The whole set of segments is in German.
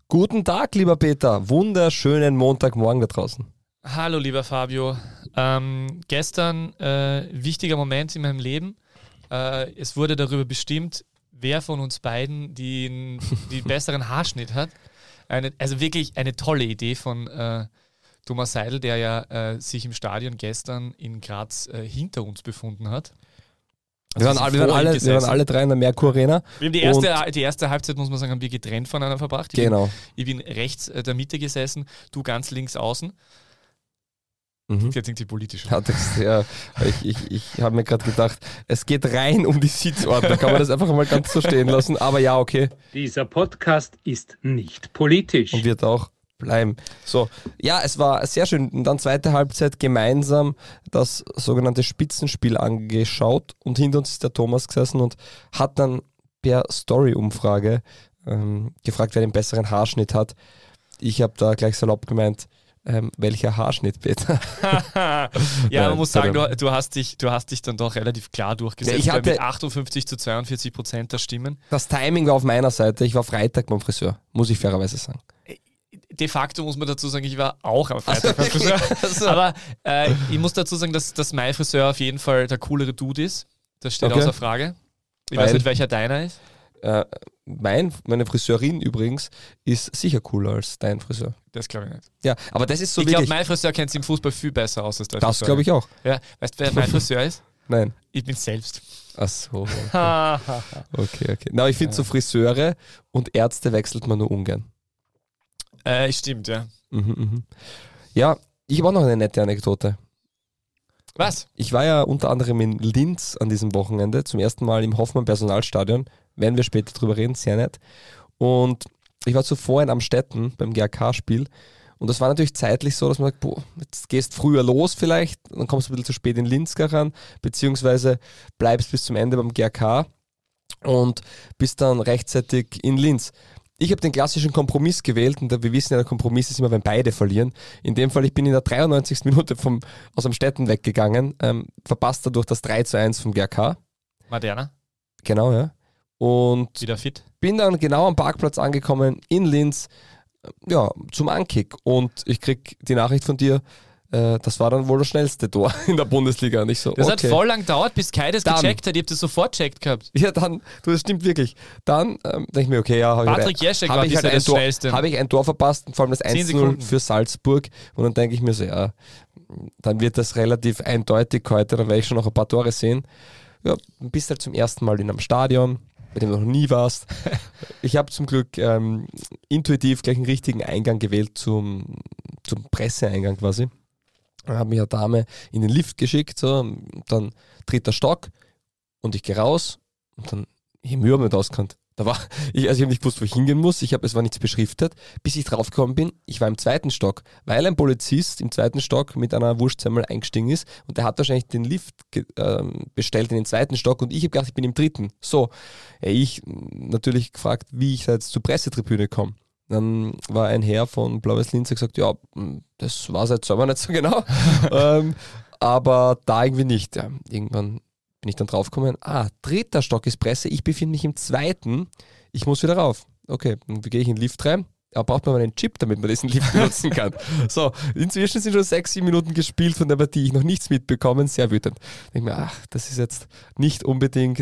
Guten Tag, lieber Peter. Wunderschönen Montagmorgen da draußen. Hallo, lieber Fabio. Gestern wichtiger Moment in meinem Leben. Es wurde darüber bestimmt, wer von uns beiden den besseren Haarschnitt hat. Also wirklich eine tolle Idee von Thomas Seidel, der ja sich im Stadion gestern in Graz hinter uns befunden hat. Wir waren alle drei in der Merkur Arena. Wir haben die erste Halbzeit, muss man sagen, haben wir getrennt voneinander verbracht. Ich bin rechts der Mitte gesessen, du ganz links außen. Jetzt irgendwie politisch. Ich habe mir gerade gedacht, es geht rein um die Sitzordnung. Kann man das einfach mal ganz so stehen lassen? Aber ja, okay. Dieser Podcast ist nicht politisch. Und wird auch bleiben. So, ja, es war sehr schön. Und dann zweite Halbzeit gemeinsam das sogenannte Spitzenspiel angeschaut. Und hinter uns ist der Thomas gesessen und hat dann per Story-Umfrage gefragt, wer den besseren Haarschnitt hat. Ich habe da gleich salopp gemeint, welcher Haarschnitt, Peter? Ja, man muss sagen, du hast dich dann doch relativ klar durchgesetzt. Ja, mit 58-42% der Stimmen. Das Timing war auf meiner Seite. Ich war Freitag beim Friseur, muss ich fairerweise sagen. De facto muss man dazu sagen, ich war auch am Freitag beim Friseur. Aber ich muss dazu sagen, dass mein Friseur auf jeden Fall der coolere Dude ist. Das steht außer Frage. Ich weiß nicht, welcher deiner ist. Meine Friseurin übrigens ist sicher cooler als dein Friseur. Das glaube ich nicht. Ja, aber das ist so ich glaube, mein Friseur kennt sich im Fußball viel besser aus als dein Friseur. Das glaube ich auch. Ja, weißt du, wer mein Friseur ist? Nein. Ich bin selbst. Ach so. Okay. Na, ich finde so Friseure und Ärzte wechselt man nur ungern. Stimmt, ja. Ja, ich habe auch noch eine nette Anekdote. Was? Ich war ja unter anderem in Linz an diesem Wochenende, zum ersten Mal im Hoffmann Personalstadion. Werden wir später drüber reden, sehr nett. Und ich war zuvor in Amstetten beim GAK-Spiel. Und das war natürlich zeitlich so, dass man sagt, jetzt gehst früher los vielleicht, dann kommst du ein bisschen zu spät in Linz ran, beziehungsweise bleibst bis zum Ende beim GAK und bist dann rechtzeitig in Linz. Ich habe den klassischen Kompromiss gewählt und wir wissen ja, der Kompromiss ist immer, wenn beide verlieren. In dem Fall, ich bin in der 93. Minute aus Amstetten weggegangen, verpasst dadurch das 3:1 vom GAK. Moderna. Genau, ja. Und wieder fit. Bin dann genau am Parkplatz angekommen in Linz, ja, zum Ankick. Und ich krieg die Nachricht von dir, das war dann wohl das schnellste Tor in der Bundesliga. Und ich so, das hat voll lang gedauert, bis Kai das gecheckt hat. Ich hab das sofort gecheckt gehabt. Ja, das stimmt wirklich. Dann denke ich mir, okay, ja, habe ich ein Tor verpasst, vor allem das 1:0 für Salzburg. Und dann denke ich mir so, ja, dann wird das relativ eindeutig heute, dann werde ich schon noch ein paar Tore sehen. Ja, bist halt zum ersten Mal in einem Stadion, bei dem du noch nie warst. Ich habe zum Glück intuitiv gleich einen richtigen Eingang gewählt zum Presseeingang quasi. Dann hat mich eine Dame in den Lift geschickt, so, dann 3. Stock und ich gehe raus und dann, ich habe mich überhaupt nicht ausgekannt. Ich habe nicht gewusst, wo ich hingehen muss, es war nichts beschriftet, bis ich draufgekommen bin, ich war im 2. Stock, weil ein Polizist im 2. Stock mit einer Wurstsemmel eingestiegen ist und der hat wahrscheinlich den Lift bestellt in den 2. Stock und ich habe gedacht, ich bin im 3. So, ich natürlich gefragt, wie ich da jetzt zur Pressetribüne komme. Dann war ein Herr von Blau-Weiß Linz, der gesagt, ja, das war es jetzt selber nicht so genau, aber da irgendwie nicht. Ja, irgendwann bin ich dann draufgekommen, 3. Stock ist Presse, ich befinde mich im 2., ich muss wieder rauf. Okay, dann gehe ich in den Lift rein, aber braucht man mal einen Chip, damit man diesen Lift benutzen kann. So, inzwischen sind schon 6-7 Minuten gespielt von der Partie, ich noch nichts mitbekommen, sehr wütend. Ich denke mir, das ist jetzt nicht unbedingt...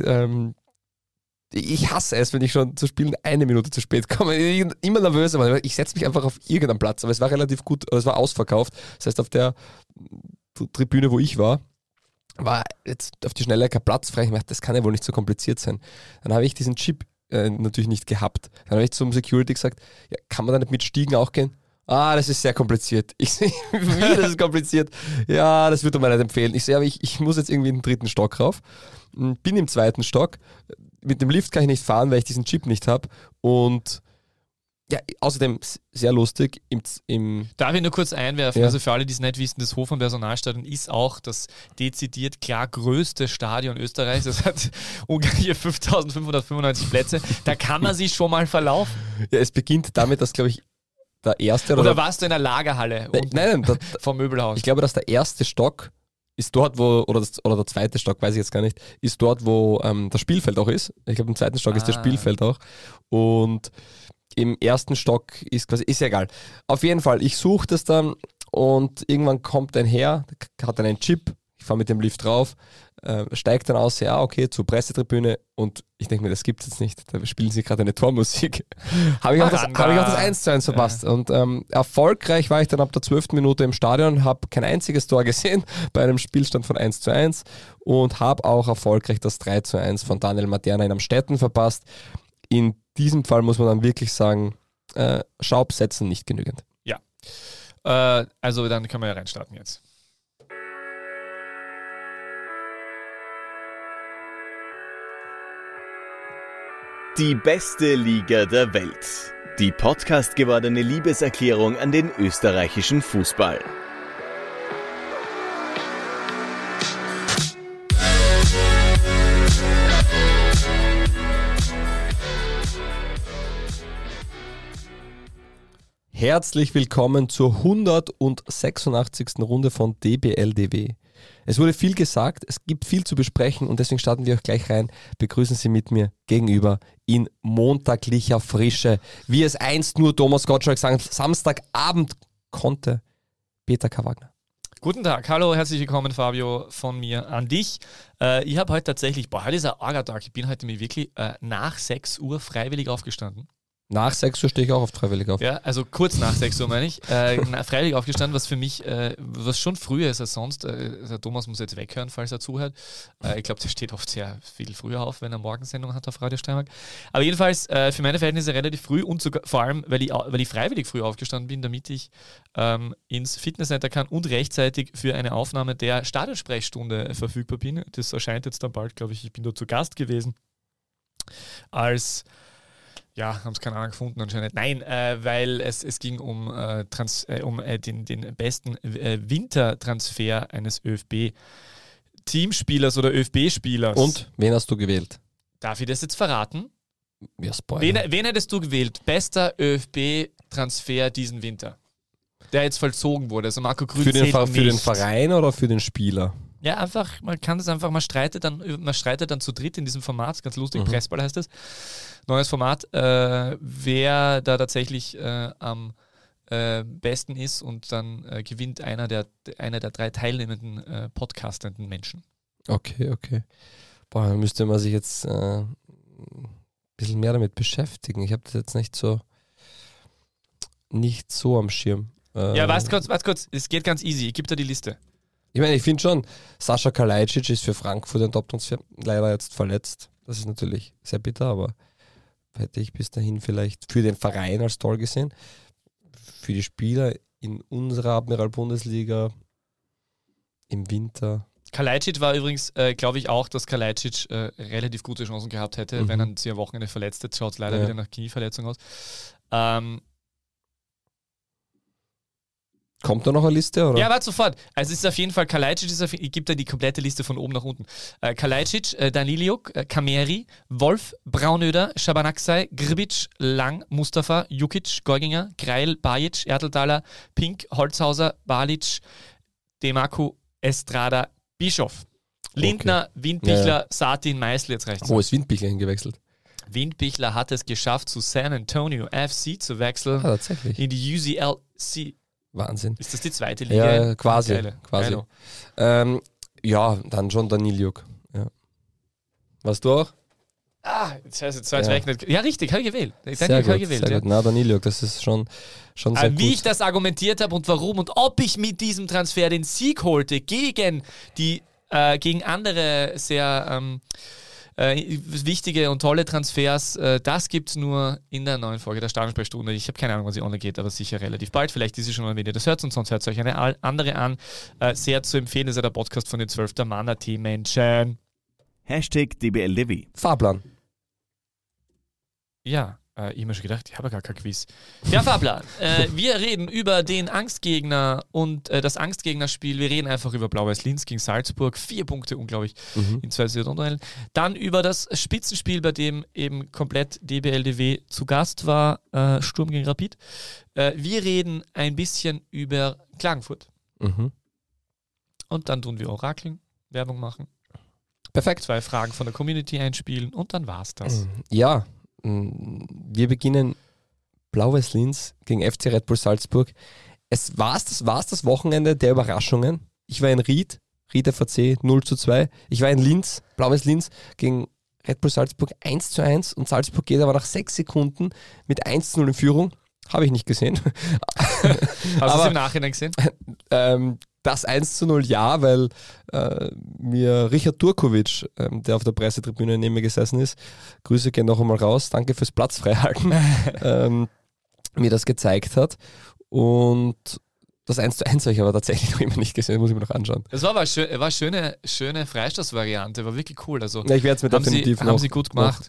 ich hasse es, wenn ich schon zu spielen 1 Minute zu spät komme. Ich bin immer nervös, aber ich setze mich einfach auf irgendeinen Platz. Aber es war relativ gut, es war ausverkauft. Das heißt, auf der Tribüne, wo ich war jetzt auf die Schnelle kein Platz frei. Ich dachte, das kann ja wohl nicht so kompliziert sein. Dann habe ich diesen Chip natürlich nicht gehabt. Dann habe ich zum Security gesagt, ja, kann man da nicht mit Stiegen auch gehen? Das ist sehr kompliziert. Ich sehe, wie, das ist kompliziert. Ja, das würde man nicht empfehlen. Ich sehe, aber ich muss jetzt irgendwie in den 3. Stock rauf. Bin im 2. Stock. Mit dem Lift kann ich nicht fahren, weil ich diesen Chip nicht habe. Und ja, außerdem sehr lustig. Darf ich nur kurz einwerfen? Ja. Also für alle, die es nicht wissen, das Hof- und Personalstadion ist auch das dezidiert klar größte Stadion Österreichs. Das hat ungefähr 5.595 Plätze. Da kann man sich schon mal verlaufen. Ja, es beginnt damit, dass, glaube ich, der erste... Oder warst du in der Lagerhalle? Nein, vom Möbelhaus. Ich glaube, dass der 1. Stock ist dort, wo, oder der 2. Stock, weiß ich jetzt gar nicht, ist dort, wo das Spielfeld auch ist. Ich glaube, im 2. Stock ist das Spielfeld auch. Und im ersten Stock ist quasi, ist ja egal. Auf jeden Fall, ich suche das dann und irgendwann kommt ein Herr, hat einen Chip, ich fahre mit dem Lift drauf, steigt dann aus, ja, okay, zur Pressetribüne und ich denke mir, das gibt es jetzt nicht, da spielen sie gerade eine Tormusik. Habe ich auch das 1:1 verpasst. Und erfolgreich war ich dann ab der 12. Minute im Stadion, habe kein einziges Tor gesehen bei einem Spielstand von 1:1 und habe auch erfolgreich das 3:1 von Daniel Materna in Amstetten verpasst. In diesem Fall muss man dann wirklich sagen, Schaubsätzen nicht genügend. Ja, also dann können wir ja reinstarten jetzt. Die beste Liga der Welt. Die Podcast gewordene Liebeserklärung an den österreichischen Fußball. Herzlich willkommen zur 186. Runde von DBLDW. Es wurde viel gesagt, es gibt viel zu besprechen und deswegen starten wir auch gleich rein. Begrüßen Sie mit mir gegenüber in montaglicher Frische, wie es einst nur Thomas Gottschalk sagen, Samstagabend konnte, Peter K. Wagner. Guten Tag, hallo, herzlich willkommen Fabio von mir an dich. Ich habe heute tatsächlich, heute ist ein arger Tag, ich bin heute wirklich nach 6 Uhr freiwillig aufgestanden. Nach 6 Uhr stehe ich auch oft freiwillig auf. Ja, also kurz nach 6 Uhr meine ich. Freiwillig aufgestanden, was für mich, was schon früher ist als sonst. Der Thomas muss jetzt weghören, falls er zuhört. Ich glaube, der steht oft sehr viel früher auf, wenn er Morgensendung hat auf Radio Steiermark. Aber jedenfalls für meine Verhältnisse relativ früh und sogar, vor allem, weil ich freiwillig früh aufgestanden bin, damit ich ins Fitnesscenter kann und rechtzeitig für eine Aufnahme der Stadionsprechstunde verfügbar bin. Das erscheint jetzt dann bald, glaube ich. Ich bin dort zu Gast gewesen als... Ja, haben es keine Ahnung gefunden anscheinend. Nein, weil es ging um den besten Wintertransfer eines ÖFB-Teamspielers oder ÖFB-Spielers. Und wen hast du gewählt? Darf ich das jetzt verraten? Ja, Spoiler. Wen hättest du gewählt? Bester ÖFB-Transfer diesen Winter, der jetzt vollzogen wurde. Also Marco Grün für den Verein oder für den Spieler? Ja, einfach, man streitet dann zu dritt in diesem Format, ganz lustig, Pressball heißt es. Neues Format, wer da tatsächlich am besten ist und dann gewinnt einer der 3 teilnehmenden podcastenden Menschen. Okay. Boah, dann müsste man sich jetzt ein bisschen mehr damit beschäftigen. Ich habe das jetzt nicht so am Schirm. Ja, warte kurz, es geht ganz easy, ich gebe dir die Liste. Ich meine, ich finde schon, Sascha Kalajdzic ist für Frankfurt ein Top-Transfer, leider jetzt verletzt. Das ist natürlich sehr bitter, aber hätte ich bis dahin vielleicht für den Verein als toll gesehen. Für die Spieler in unserer Admiral-Bundesliga im Winter. Kalajdzic war übrigens, glaube ich auch, dass Kalajdzic relativ gute Chancen gehabt hätte, wenn er sich am Wochenende verletzt hat. Schaut leider wieder nach Knieverletzung aus. Kommt da noch eine Liste? Oder? Ja, warte sofort. Also es ist auf jeden Fall Kalajdzic, ich gebe da die komplette Liste von oben nach unten. Kalajdzic, Daniliuk, Kameri, Wolf, Braunöder, Schabanakzai, Grbic, Lang, Mustafa, Jukic, Gorginger, Greil, Bajic, Erteltaler, Pink, Holzhauser, Balic, Demaku, Estrada, Bischof. Lindner, okay. Windbichler, Satin, Meißl, jetzt reicht's. Wo ist Windbichler hingewechselt? Windbichler hat es geschafft, zu San Antonio FC zu wechseln. Tatsächlich. In die UCLC. Wahnsinn. Ist das die zweite Liga? Ja, quasi. Ja, dann schon Daniliuk. Ja. Warst du auch? Jetzt heißt es weg. Ja, richtig, habe ich gewählt. Sehr gut. Na, Daniliuk, das ist schon sehr gut. Wie ich das argumentiert habe und warum und ob ich mit diesem Transfer den Sieg holte gegen andere sehr wichtige und tolle Transfers, das gibt es nur in der neuen Folge der Stadionsprechstunde. Ich habe keine Ahnung, wann sie online geht, aber sicher relativ bald. Vielleicht ist sie schon mal, wenn ihr das hört, und sonst hört euch eine andere an. Sehr zu empfehlen ist ja der Podcast von den 12 Mann-AT-Menschen. #DBLDW. Fahrplan. Ja, ich habe mir schon gedacht, ich habe gar kein Quiz. Der Fahrplan. Wir reden über den Angstgegner und das Angstgegnerspiel. Wir reden einfach über Blau-Weiß-Linz gegen Salzburg. 4 Punkte, unglaublich, in 2 Saisonduellen. Dann über das Spitzenspiel, bei dem eben komplett DBLDW zu Gast war, Sturm gegen Rapid. Wir reden ein bisschen über Klagenfurt. Und dann tun wir Orakeln, Werbung machen. Perfekt. 2 Fragen von der Community einspielen und dann war's das. Ja. Wir beginnen Blau-Weiß Linz gegen FC Red Bull Salzburg. Es war's das Wochenende der Überraschungen. Ich war in Ried FAC 0:2. Ich war in Linz, Blau-Weiß Linz gegen Red Bull Salzburg 1:1 und Salzburg geht aber nach 6 Sekunden mit 1:0 in Führung. Habe ich nicht gesehen. Hast du es im Nachhinein gesehen? Das 1:0 ja, weil mir Richard Turkovic, der auf der Pressetribüne neben mir gesessen ist, Grüße gehen noch einmal raus, danke fürs Platzfreihalten, mir das gezeigt hat. Und das 1:1 habe ich aber tatsächlich noch immer nicht gesehen, muss ich mir noch anschauen. Das war aber eine schöne Freistoßvariante, war wirklich cool. Also, ja, ich werde es mir definitiv haben sie gut gemacht.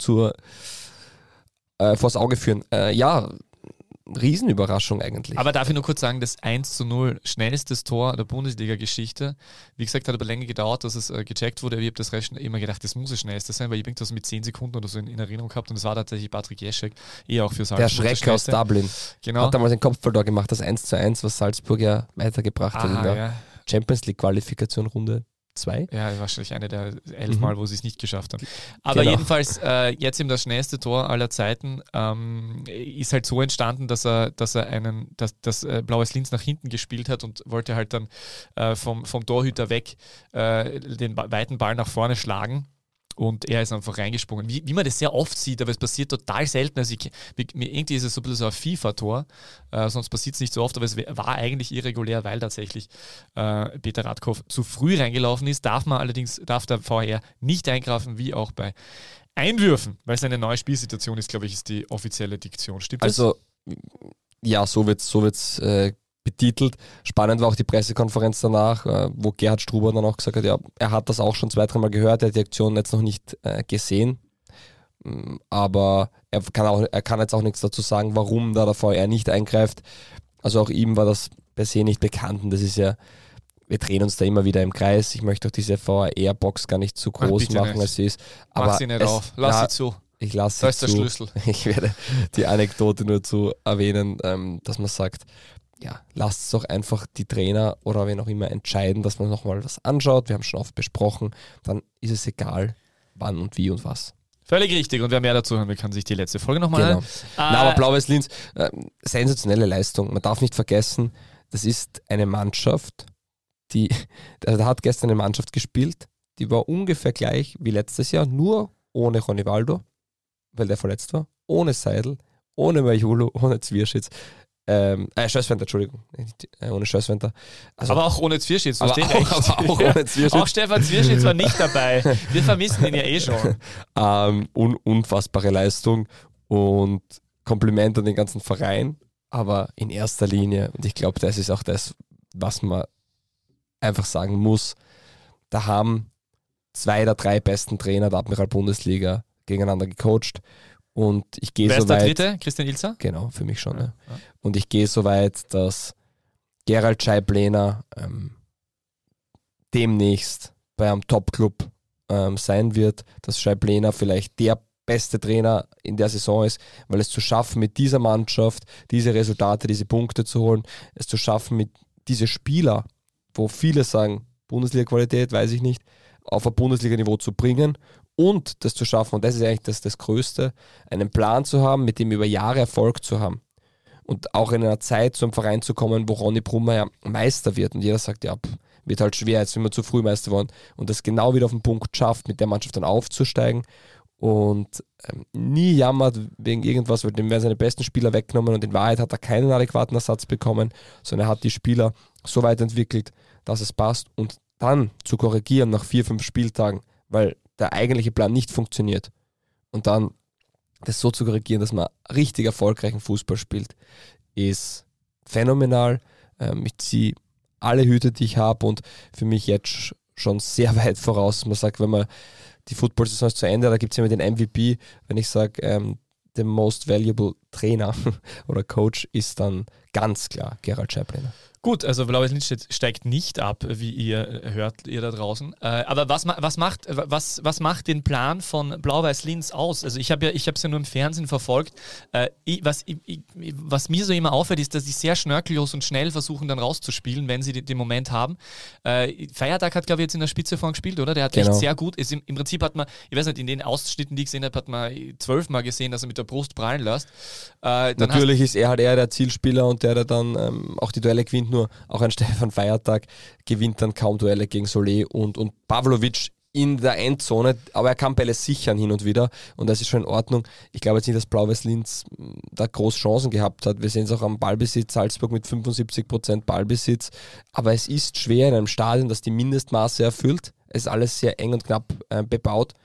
Vors Auge führen. Ja, Riesenüberraschung eigentlich. Aber darf ich nur kurz sagen, das 1:0 schnellstes Tor der Bundesliga-Geschichte. Wie gesagt, hat aber länger gedauert, dass es gecheckt wurde. Ich habe das Recht immer gedacht, das muss das schnellste sein, weil ich das mit 10 Sekunden oder so in Erinnerung gehabt und es war tatsächlich Patrick Jeschek, auch für Salzburg. Der Schreck aus Dublin. Genau. Hat damals ein Kopfballtor gemacht, das 1:1, was Salzburg ja weitergebracht hat in der Champions League-Qualifikation Runde 2. Ja, wahrscheinlich eine der 11 Mal, wo sie es nicht geschafft haben. Aber jedenfalls, jetzt eben das schnellste Tor aller Zeiten ist halt so entstanden, dass Blau-Weiß Linz nach hinten gespielt hat und wollte halt dann vom Torhüter weg den weiten Ball nach vorne schlagen. Und er ist einfach reingesprungen. Wie man das sehr oft sieht, aber es passiert total selten. Also irgendwie ist es so ein bisschen so ein FIFA-Tor, sonst passiert es nicht so oft, aber es war eigentlich irregulär, weil tatsächlich Peter Radkow zu früh reingelaufen ist. Darf der VR nicht eingreifen, wie auch bei Einwürfen, weil es eine neue Spielsituation ist, glaube ich, ist die offizielle Diktion. Stimmt das? Also, ja, so wird's betitelt. Spannend war auch die Pressekonferenz danach, wo Gerhard Struber dann auch gesagt hat, ja, er hat das auch schon 2-3 Mal gehört, er hat die Aktion jetzt noch nicht gesehen, aber er kann jetzt auch nichts dazu sagen, warum da der VR nicht eingreift. Also auch ihm war das per se nicht bekannt und das ist ja, wir drehen uns da immer wieder im Kreis. Ich möchte auch diese VR-Box gar nicht zu groß machen, als sie ist. Aber mach sie nicht auf, lass sie zu. Ich lasse sie zu. Das ist der Schlüssel. Ich werde die Anekdote nur zu erwähnen, dass man sagt, ja, lasst es doch einfach die Trainer oder wen auch immer entscheiden, dass man nochmal was anschaut. Wir haben schon oft besprochen. Dann ist es egal, wann und wie und was. Völlig richtig. Und wer mehr dazu hören will, kann sich die letzte Folge nochmal hören. Aber Blau-Weiß Linz, sensationelle Leistung. Man darf nicht vergessen, das ist eine Mannschaft, da hat gestern eine Mannschaft gespielt, die war ungefähr gleich wie letztes Jahr, nur ohne Ronivaldo, weil der verletzt war, ohne Seidel, ohne Majolo, ohne Zwierschitz. Schößwenter, Entschuldigung. Ohne Schößwenter. Also, aber auch ohne Zwierschitz, aber auch ohne Zwierschitz. Auch Stefan Zwierschitz war nicht dabei. Wir vermissen ihn ja eh schon. Unfassbare Leistung und Kompliment an den ganzen Verein, aber in erster Linie, und ich glaube, das ist auch das, was man einfach sagen muss, da haben 2 der 3 besten Trainer der Admiral-Bundesliga gegeneinander gecoacht. Und ich gehe so weit. Wer ist der Dritte? Christian Ilzer? Genau, für mich schon. Ja. Und ich gehe so weit, dass Gerald Scheiblener demnächst bei einem Top-Club sein wird, dass Scheiblener vielleicht der beste Trainer in der Saison ist, weil es zu schaffen, mit dieser Mannschaft diese Resultate, diese Punkte zu holen, es zu schaffen, mit diese Spieler, wo viele sagen, Bundesliga-Qualität, weiß ich nicht, auf ein Bundesliga-Niveau zu bringen und das zu schaffen, und das ist eigentlich das Größte, einen Plan zu haben, mit dem über Jahre Erfolg zu haben. Und auch in einer Zeit zu einem Verein zu kommen, wo Ronny Brummer ja Meister wird und jeder sagt, ja, wird halt schwer, jetzt sind wir zu früh Meister geworden, und das genau wieder auf den Punkt schafft, mit der Mannschaft dann aufzusteigen und nie jammert wegen irgendwas, weil dem werden seine besten Spieler weggenommen und in Wahrheit hat er keinen adäquaten Ersatz bekommen, sondern er hat die Spieler so weit entwickelt, dass es passt, und dann zu korrigieren nach 4-5 Spieltagen, weil der eigentliche Plan nicht funktioniert, und dann das so zu korrigieren, dass man richtig erfolgreichen Fußball spielt, ist phänomenal. Ich ziehe alle Hüte, die ich habe, und für mich jetzt schon sehr weit voraus. Man sagt, wenn man die Football-Saison ist zu Ende, da gibt es immer den MVP. Wenn ich sage, der most valuable Trainer oder Coach ist dann ganz klar Gerald Scheiblener. Gut, also Blau-Weiß Linz steigt nicht ab, wie ihr hört, ihr da draußen. Aber was macht den Plan von Blau-Weiß Linz aus? Also ich habe es ja nur im Fernsehen verfolgt. Was mir so immer auffällt, ist, dass sie sehr schnörkellos und schnell versuchen, dann rauszuspielen, wenn sie den Moment haben. Feiertag hat, glaube ich, jetzt in der Spitze vorhin gespielt, oder? Der hat echt sehr gut. Im Prinzip hat man, ich weiß nicht, in den Ausschnitten, die ich gesehen habe, hat man 12 Mal gesehen, dass er mit der Brust prallen lässt. Natürlich ist er halt eher der Zielspieler und der dann auch die Duelle gewinnt, nur auch ein Stefan Feiertag gewinnt dann kaum Duelle gegen Solé und Pavlovic in der Endzone, aber er kann Bälle sichern hin und wieder und das ist schon in Ordnung. Ich glaube jetzt nicht, dass Blau-Weiß Linz da groß Chancen gehabt hat. Wir sehen es auch am Ballbesitz, Salzburg mit 75% Ballbesitz, aber es ist schwer in einem Stadion, das die Mindestmaße erfüllt. Es ist alles sehr eng und knapp bebaut.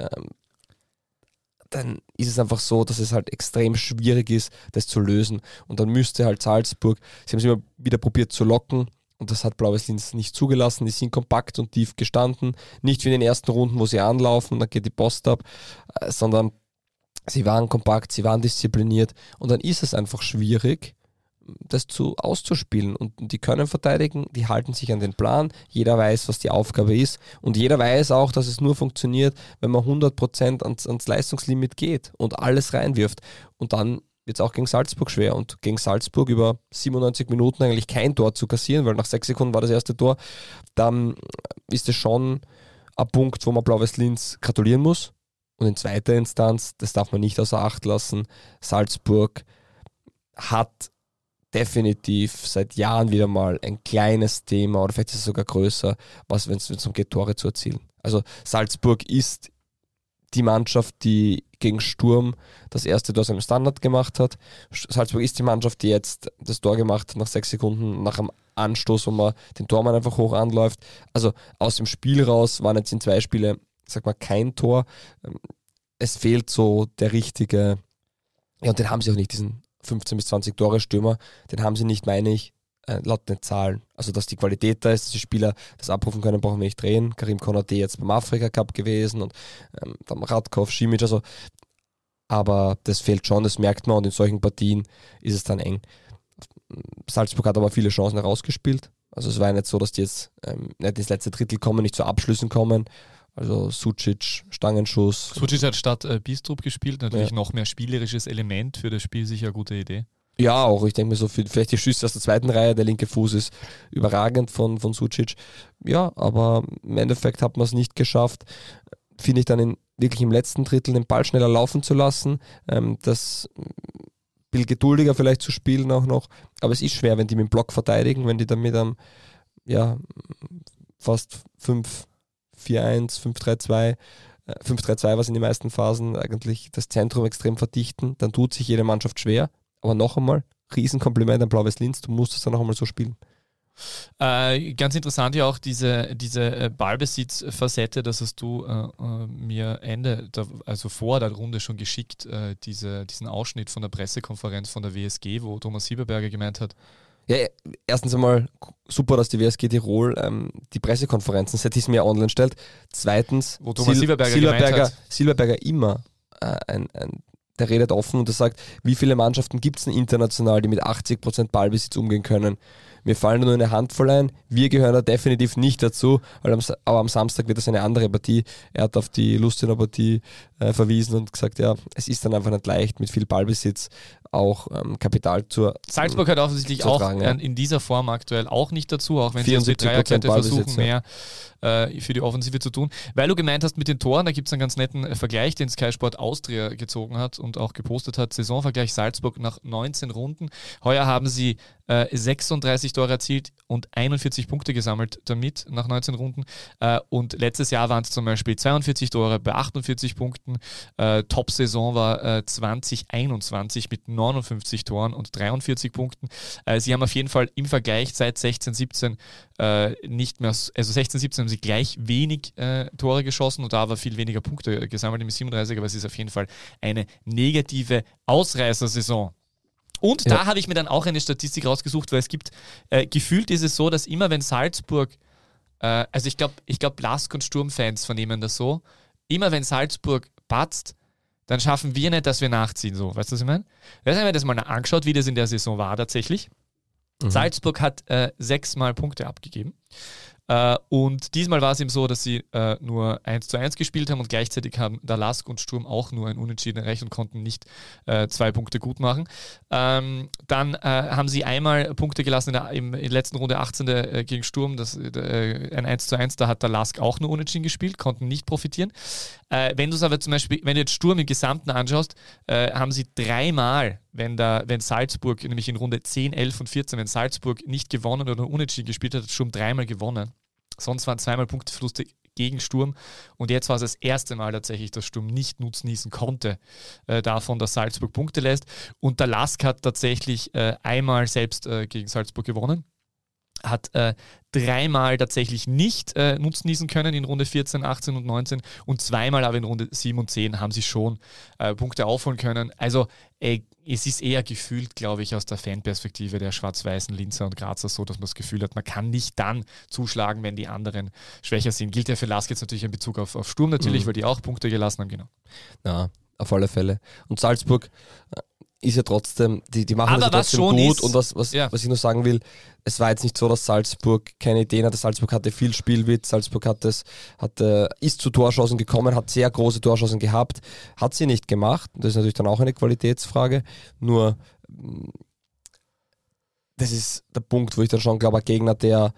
Dann ist es einfach so, dass es halt extrem schwierig ist, das zu lösen und dann müsste halt Salzburg, sie haben es immer wieder probiert zu locken, und das hat Blau-Weiß Linz nicht zugelassen. Die sind kompakt und tief gestanden. Nicht wie in den ersten Runden, wo sie anlaufen und dann geht die Post ab, sondern sie waren kompakt, sie waren diszipliniert. Und dann ist es einfach schwierig, das auszuspielen. Und die können verteidigen, die halten sich an den Plan. Jeder weiß, was die Aufgabe ist. Und jeder weiß auch, dass es nur funktioniert, wenn man 100% ans Leistungslimit geht und alles reinwirft. Und dann wird es auch gegen Salzburg schwer und gegen Salzburg über 97 Minuten eigentlich kein Tor zu kassieren, weil nach 6 Sekunden war das erste Tor, dann ist es schon ein Punkt, wo man Blau-Weiß Linz gratulieren muss. Und in zweiter Instanz, das darf man nicht außer Acht lassen, Salzburg hat definitiv seit Jahren wieder mal ein kleines Thema oder vielleicht ist es sogar größer, wenn es darum geht, Tore zu erzielen. Also Salzburg ist die Mannschaft, die gegen Sturm das erste Tor aus einem Standard gemacht hat. Salzburg ist die Mannschaft, die jetzt das Tor gemacht hat nach 6 Sekunden nach einem Anstoß, wo man den Tormann einfach hoch anläuft. Also aus dem Spiel raus waren jetzt in 2 Spiele, sag mal, kein Tor. Es fehlt so der richtige, ja, und den haben sie auch nicht, diesen 15 bis 20 Tore Stürmer, den haben sie nicht, meine ich, laut den Zahlen. Also, dass die Qualität da ist, dass die Spieler das abrufen können, brauchen wir nicht drehen. Karim Konaté jetzt beim Afrika Cup gewesen und dann Radkov, Simic, also aber das fehlt schon, das merkt man und in solchen Partien ist es dann eng. Salzburg hat aber viele Chancen herausgespielt. Also es war ja nicht so, dass die jetzt nicht ins letzte Drittel kommen, nicht zu Abschlüssen kommen. Also Sucic, Stangenschuss. Sucic hat statt Bistrup gespielt, natürlich noch mehr spielerisches Element für das Spiel, sicher eine gute Idee. Ja, auch. Ich denke mir so, vielleicht die Schüsse aus der zweiten Reihe, der linke Fuß ist überragend von Sucic. Ja, aber im Endeffekt hat man es nicht geschafft, finde ich dann wirklich im letzten Drittel den Ball schneller laufen zu lassen. Das ein bisschen geduldiger vielleicht zu spielen auch noch. Aber es ist schwer, wenn die mit dem Block verteidigen, wenn die dann mit einem fast 5-4-1, 5-3-2, 5-3-2, was in den meisten Phasen eigentlich das Zentrum extrem verdichten, dann tut sich jede Mannschaft schwer. Aber noch einmal, Riesenkompliment an Blau-Weiß Linz, du musst es dann noch einmal so spielen. Ganz interessant ja auch diese Ballbesitzfacette, das hast du mir vor der Runde schon geschickt, diesen Ausschnitt von der Pressekonferenz von der WSG, wo Thomas Sieberberger gemeint hat. Ja, erstens einmal super, dass die WSG Tirol die Pressekonferenzen seit diesem Jahr online stellt. Zweitens, wo Thomas Silberberger immer der redet offen und der sagt, wie viele Mannschaften gibt es denn international, die mit 80% Ballbesitz umgehen können. Mir fallen nur eine Handvoll ein. Wir gehören da definitiv nicht dazu, aber am Samstag wird das eine andere Partie. Er hat auf die Lustener Partie verwiesen und gesagt, ja, es ist dann einfach nicht leicht, mit viel Ballbesitz auch Kapital Salzburg hat offensichtlich auch in dieser Form aktuell auch nicht dazu, auch wenn sie auf die Dreierkette versuchen, mehr für die Offensive zu tun. Weil du gemeint hast mit den Toren, da gibt es einen ganz netten Vergleich, den Sky Sport Austria gezogen hat und auch gepostet hat. Saisonvergleich Salzburg nach 19 Runden. Heuer haben sie 36 Tore erzielt und 41 Punkte gesammelt damit nach 19 Runden. Und letztes Jahr waren es zum Beispiel 42 Tore bei 48 Punkten. Top-Saison war 2021 mit 59 Toren und 43 Punkten. Sie haben auf jeden Fall im Vergleich seit 16-17 nicht mehr, also 16-17 haben sie gleich wenig Tore geschossen und da aber viel weniger Punkte gesammelt mit 37, aber es ist auf jeden Fall eine negative Ausreißersaison. Und da habe ich mir dann auch eine Statistik rausgesucht, weil es gibt, gefühlt ist es so, dass immer wenn Salzburg, also ich glaube Lask- und Sturmfans vernehmen das so, immer wenn Salzburg patzt, dann schaffen wir nicht, dass wir nachziehen. So, weißt du, was ich meine? Wir haben mir das mal angeschaut, wie das in der Saison war tatsächlich. Mhm. Salzburg hat 6 Mal Punkte abgegeben. Und diesmal war es eben so, dass sie nur 1:1 gespielt haben und gleichzeitig haben der Lask und Sturm auch nur ein Unentschieden erreicht und konnten nicht 2 Punkte gut machen. Dann haben sie einmal Punkte gelassen in der letzten Runde 18. Gegen Sturm, ein 1:1, da hat der Lask auch nur Unentschieden gespielt, konnten nicht profitieren. Wenn du es aber zum Beispiel, wenn du jetzt Sturm im Gesamten anschaust, haben sie 3-mal, wenn Salzburg, nämlich in Runde 10, 11 und 14, wenn Salzburg nicht gewonnen oder unentschieden gespielt hat, hat Sturm 3-mal gewonnen. Sonst waren 2-mal Punkteverluste gegen Sturm und jetzt war es das erste Mal tatsächlich, dass Sturm nicht nutzen konnte davon, dass Salzburg Punkte lässt. Und der Lask hat tatsächlich einmal selbst gegen Salzburg gewonnen, hat 3-mal tatsächlich nicht nutzen können in Runde 14, 18 und 19 und 2-mal aber in Runde 7 und 10 haben sie schon Punkte aufholen können. Also es ist eher gefühlt, glaube ich, aus der Fanperspektive der schwarz-weißen Linzer und Grazer so, dass man das Gefühl hat, man kann nicht dann zuschlagen, wenn die anderen schwächer sind. Gilt ja für Lask jetzt natürlich in Bezug auf Sturm natürlich, weil die auch Punkte gelassen haben, genau. Ja, auf alle Fälle. Und Salzburg ist ja trotzdem, die machen das trotzdem gut. Und was ich nur sagen will, es war jetzt nicht so, dass Salzburg keine Ideen hatte. Salzburg hatte viel Spielwitz, Salzburg ist zu Torschancen gekommen, hat sehr große Torschancen gehabt, hat sie nicht gemacht. Das ist natürlich dann auch eine Qualitätsfrage. Nur, das ist der Punkt, wo ich dann schon glaube, ein Gegner, der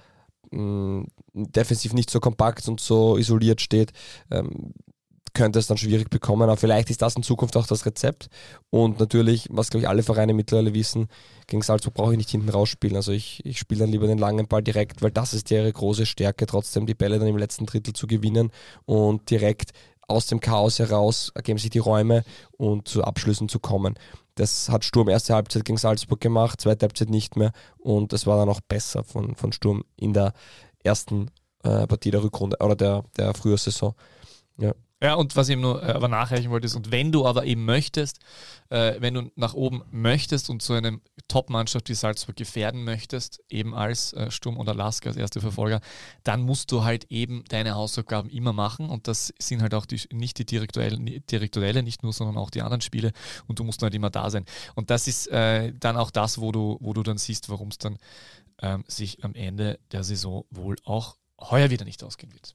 defensiv nicht so kompakt und so isoliert steht, könnte es dann schwierig bekommen, aber vielleicht ist das in Zukunft auch das Rezept. Und natürlich, was glaube ich alle Vereine mittlerweile wissen, gegen Salzburg brauche ich nicht hinten rausspielen. Also ich spiele dann lieber den langen Ball direkt, weil das ist ihre große Stärke, trotzdem die Bälle dann im letzten Drittel zu gewinnen und direkt aus dem Chaos heraus ergeben sich die Räume und zu Abschlüssen zu kommen. Das hat Sturm erste Halbzeit gegen Salzburg gemacht, zweite Halbzeit nicht mehr und es war dann auch besser von Sturm in der ersten Partie der Rückrunde oder der Frühjahrssaison. Ja. Ja, und was ich eben nur aber nachreichen wollte ist, und wenn du aber eben möchtest, wenn du nach oben möchtest und so eine Top-Mannschaft wie Salzburg gefährden möchtest, eben als Sturm oder Lask als erste Verfolger, dann musst du halt eben deine Hausaufgaben immer machen und das sind halt auch nicht die direktuelle, nicht nur, sondern auch die anderen Spiele und du musst halt immer da sein. Und das ist dann auch das, wo du dann siehst, warum es dann sich am Ende der Saison wohl auch heuer wieder nicht ausgehen wird.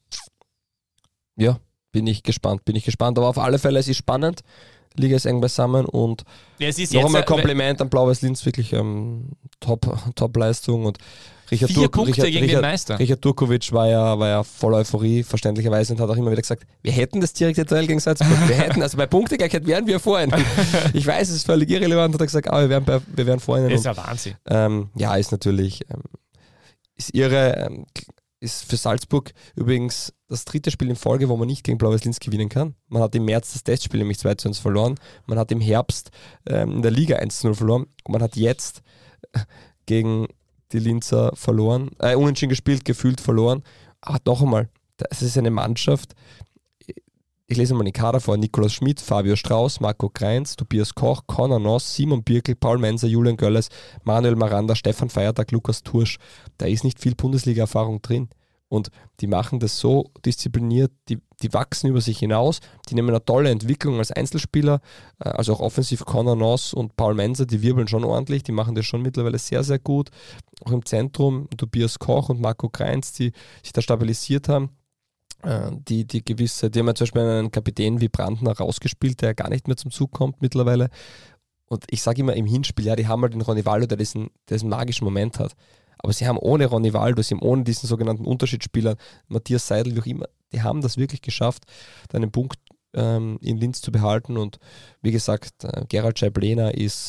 Ja. Bin ich gespannt. Aber auf alle Fälle, es ist spannend. Liga ist eng beisammen und noch einmal Kompliment an Blau-Weiß Linz, wirklich Top-Leistung und Richard 4 Punkte gegen den Meister. Richard Turkovic war ja voll Euphorie, verständlicherweise, und hat auch immer wieder gesagt, wir hätten das direkte Duell gegen Salzburg. Wir hätten, also bei Punktegleichheit wären wir vor ihnen. Ich weiß, es ist völlig irrelevant, hat er gesagt, wir wären vor ihnen. Das ist ja Wahnsinn. Ist natürlich, ist irre, ist für Salzburg übrigens das 3. Spiel in Folge, wo man nicht gegen Blau-Weiß Linz gewinnen kann. Man hat im März das Testspiel nämlich 2:1 verloren. Man hat im Herbst in der Liga 1:0 verloren. Und man hat jetzt gegen die Linzer verloren, unentschieden gespielt, gefühlt verloren. Aber noch einmal, das ist eine Mannschaft. Ich lese mal den Kader vor. Nikolaus Schmidt, Fabio Strauß, Marco Kreins, Tobias Koch, Conor Noss, Simon Birkel, Paul Menser, Julian Görles, Manuel Maranda, Stefan Feiertag, Lukas Tursch. Da ist nicht viel Bundesliga-Erfahrung drin. Und die machen das so diszipliniert, die wachsen über sich hinaus, die nehmen eine tolle Entwicklung als Einzelspieler, also auch offensiv Conor Noss und Paul Menser, die wirbeln schon ordentlich, die machen das schon mittlerweile sehr, sehr gut. Auch im Zentrum Tobias Koch und Marco Kreins, die sich da stabilisiert haben. Die haben ja zum Beispiel einen Kapitän wie Brandner rausgespielt, der gar nicht mehr zum Zug kommt mittlerweile. Und ich sage immer im Hinspiel, die haben halt den Ronivaldo, der diesen magischen Moment hat. Aber sie haben ohne Ronivaldo, sie haben ohne diesen sogenannten Unterschiedsspieler, Matthias Seidel, wie auch immer, die haben das wirklich geschafft, einen Punkt in Linz zu behalten. Und wie gesagt, Gerald Scheib-Lehner ist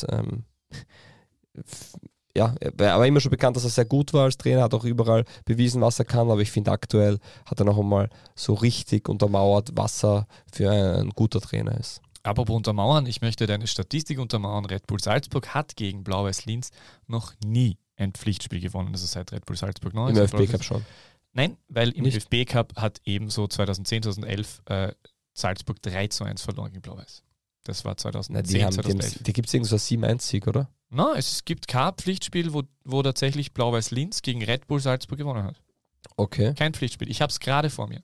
er war immer schon bekannt, dass er sehr gut war als Trainer, hat auch überall bewiesen, was er kann, aber ich finde, aktuell hat er noch einmal so richtig untermauert, was er für ein guter Trainer ist. Apropos untermauern, ich möchte deine Statistik untermauern. Red Bull Salzburg hat gegen Blau-Weiß Linz noch nie ein Pflichtspiel gewonnen, also seit Red Bull Salzburg 9. Im ÖFB-Cup schon? Nein, weil im ÖFB-Cup hat ebenso 2010, 2011 Salzburg 3:1 verloren gegen Blau-Weiß. Das war 2010, 2011. Die gibt es irgendwo so 7-1-Sieg, oder? Nein, es gibt kein Pflichtspiel, wo tatsächlich Blau-Weiß Linz gegen Red Bull Salzburg gewonnen hat. Okay. Kein Pflichtspiel. Ich habe es gerade vor mir.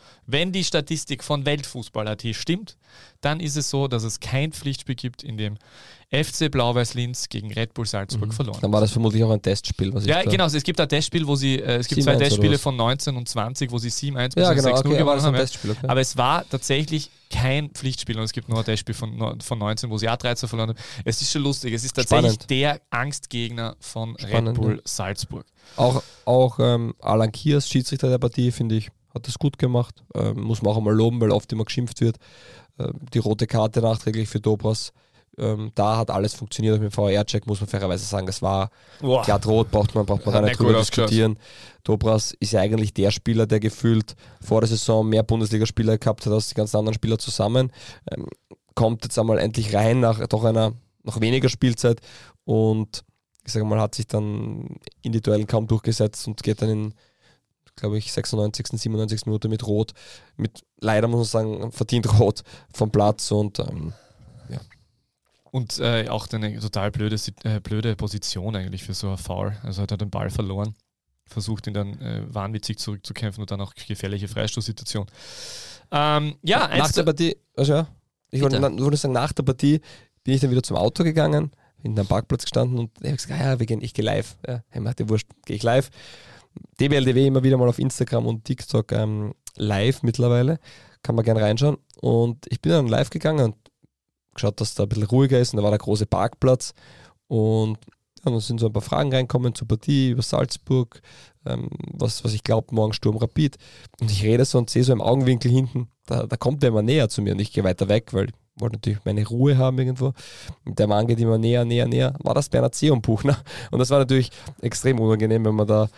Wenn die Statistik von Weltfußball.at stimmt, dann ist es so, dass es kein Pflichtspiel gibt, in dem FC Blau-Weiß-Linz gegen Red Bull Salzburg verloren. Dann war das vermutlich auch ein Testspiel. Genau, es gibt ein Testspiel, wo sie, es gibt 2 Testspiele von 19 und 20, wo sie 7-1 bis 6-0 gewonnen haben. Okay. Aber es war tatsächlich kein Pflichtspiel und es gibt nur ein Testspiel von 19, wo sie auch 13 verloren haben. Es ist schon lustig, es ist tatsächlich der Angstgegner von Red Bull Salzburg. Auch Alan Kiers, Schiedsrichter der Partie, finde ich, hat das gut gemacht. Muss man auch einmal loben, weil oft immer geschimpft wird. Die rote Karte nachträglich für Dobras. Da hat alles funktioniert. Mit dem VR-Check muss man fairerweise sagen, es war glatt rot, braucht man gar nicht drüber diskutieren. Dobras ist ja eigentlich der Spieler, der gefühlt vor der Saison mehr Bundesligaspieler gehabt hat als die ganzen anderen Spieler zusammen. Kommt jetzt einmal endlich rein nach doch einer noch weniger Spielzeit und ich sage mal, hat sich dann in die Duellen kaum durchgesetzt und geht dann in, glaube ich, 96., 97. Minute mit Rot, leider muss man sagen, verdient Rot vom Platz und ja. Und auch eine total blöde Position eigentlich für so ein Foul. Also hat er den Ball verloren, versucht ihn dann wahnwitzig zurückzukämpfen und dann auch gefährliche Freistoßsituation. Nach der Partie, ich wollte sagen, nach der Partie bin ich dann wieder zum Auto gegangen, in einem Parkplatz gestanden und ich habe gesagt, ich gehe live. Ja, ich mache wurscht, gehe ich live. DBLDW immer wieder mal auf Instagram und TikTok live mittlerweile. Kann man gerne reinschauen. Und ich bin dann live gegangen und geschaut, dass da ein bisschen ruhiger ist und da war der große Parkplatz und dann sind so ein paar Fragen reinkommen zur Partie über Salzburg, was ich glaube, morgen Sturm Rapid und ich rede so und sehe so im Augenwinkel hinten, da kommt der immer näher zu mir und ich gehe weiter weg, weil ich wollte natürlich meine Ruhe haben irgendwo und der Mann geht immer näher, war das Bernhard Seeumbuchner und das war natürlich extrem unangenehm, wenn man da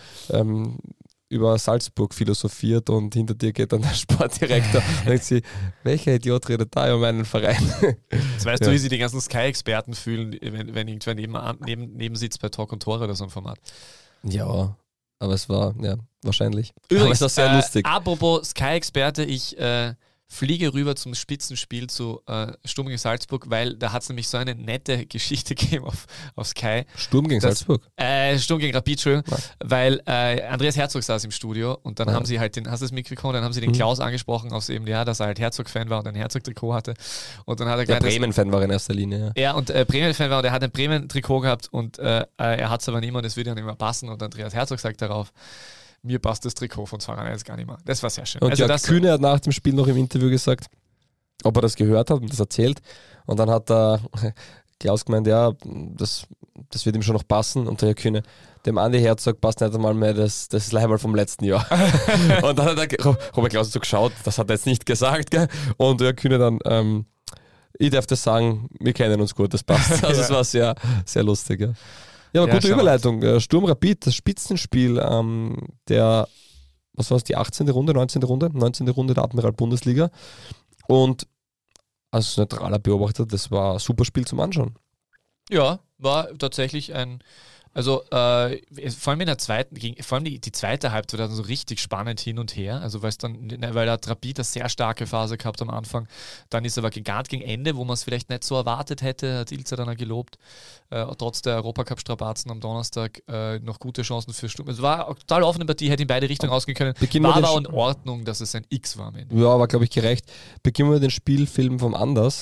über Salzburg philosophiert und hinter dir geht dann der Sportdirektor und denkt sie, welcher Idiot redet da über meinen Verein? Jetzt weißt du, wie sich die ganzen Sky-Experten fühlen, wenn irgendwer neben sitzt bei Talk und Tore oder so ein Format. Ja, aber es war, wahrscheinlich. Übrigens, das sehr lustig. Apropos Sky-Experte, ich fliege rüber zum Spitzenspiel zu Sturm gegen Salzburg, weil da hat es nämlich so eine nette Geschichte gegeben auf Sky. Sturm gegen Salzburg? Sturm gegen Rapid, weil Andreas Herzog saß im Studio und dann haben sie halt hast du das mitbekommen, dann haben sie den Klaus angesprochen, dass er halt Herzog-Fan war und ein Herzog-Trikot hatte. Und dann hat er der Bremen-Fan war in erster Linie. Ja, und Bremen-Fan war und er hat ein Bremen-Trikot gehabt und er hat es aber nicht mehr und es würde ja nicht mehr passen und Andreas Herzog sagt darauf, mir passt das Trikot von 2-1 gar nicht mehr. Das war sehr schön. Und Jörg Kühne hat nach dem Spiel noch im Interview gesagt, ob er das gehört hat und das erzählt. Und dann hat Klaus gemeint, ja, das wird ihm schon noch passen. Und der Herr Kühne, dem Andi Herzog passt nicht einmal mehr das Leiberl vom letzten Jahr. Und dann hat Robert Klaus so geschaut, das hat er jetzt nicht gesagt. Gell? Und der Herr Kühne dann, ich darf das sagen, wir kennen uns gut, das passt. Also es war sehr, sehr lustig. Ja. Ja, aber gute Überleitung. Sturm Rapid, das Spitzenspiel der, was war es, die 18. Runde, 19. Runde? 19. Runde der Admiral-Bundesliga. Und als neutraler Beobachter, das war ein super Spiel zum Anschauen. Ja, war tatsächlich vor allem in der zweiten, vor allem die zweite Halbzeit war dann so richtig spannend hin und her, also weil er hat Rapid eine sehr starke Phase gehabt am Anfang, dann ist aber gegen Ende, wo man es vielleicht nicht so erwartet hätte, hat Ilzer dann auch gelobt, trotz der Europacup-Strapazen am Donnerstag noch gute Chancen für Sturm. Es war eine total offene Partie, hätte in beide Richtungen ausgehen können, war aber in Ordnung, dass es ein X war am Ende. Ja, aber glaube ich gerecht. Beginnen wir den Spielfilm vom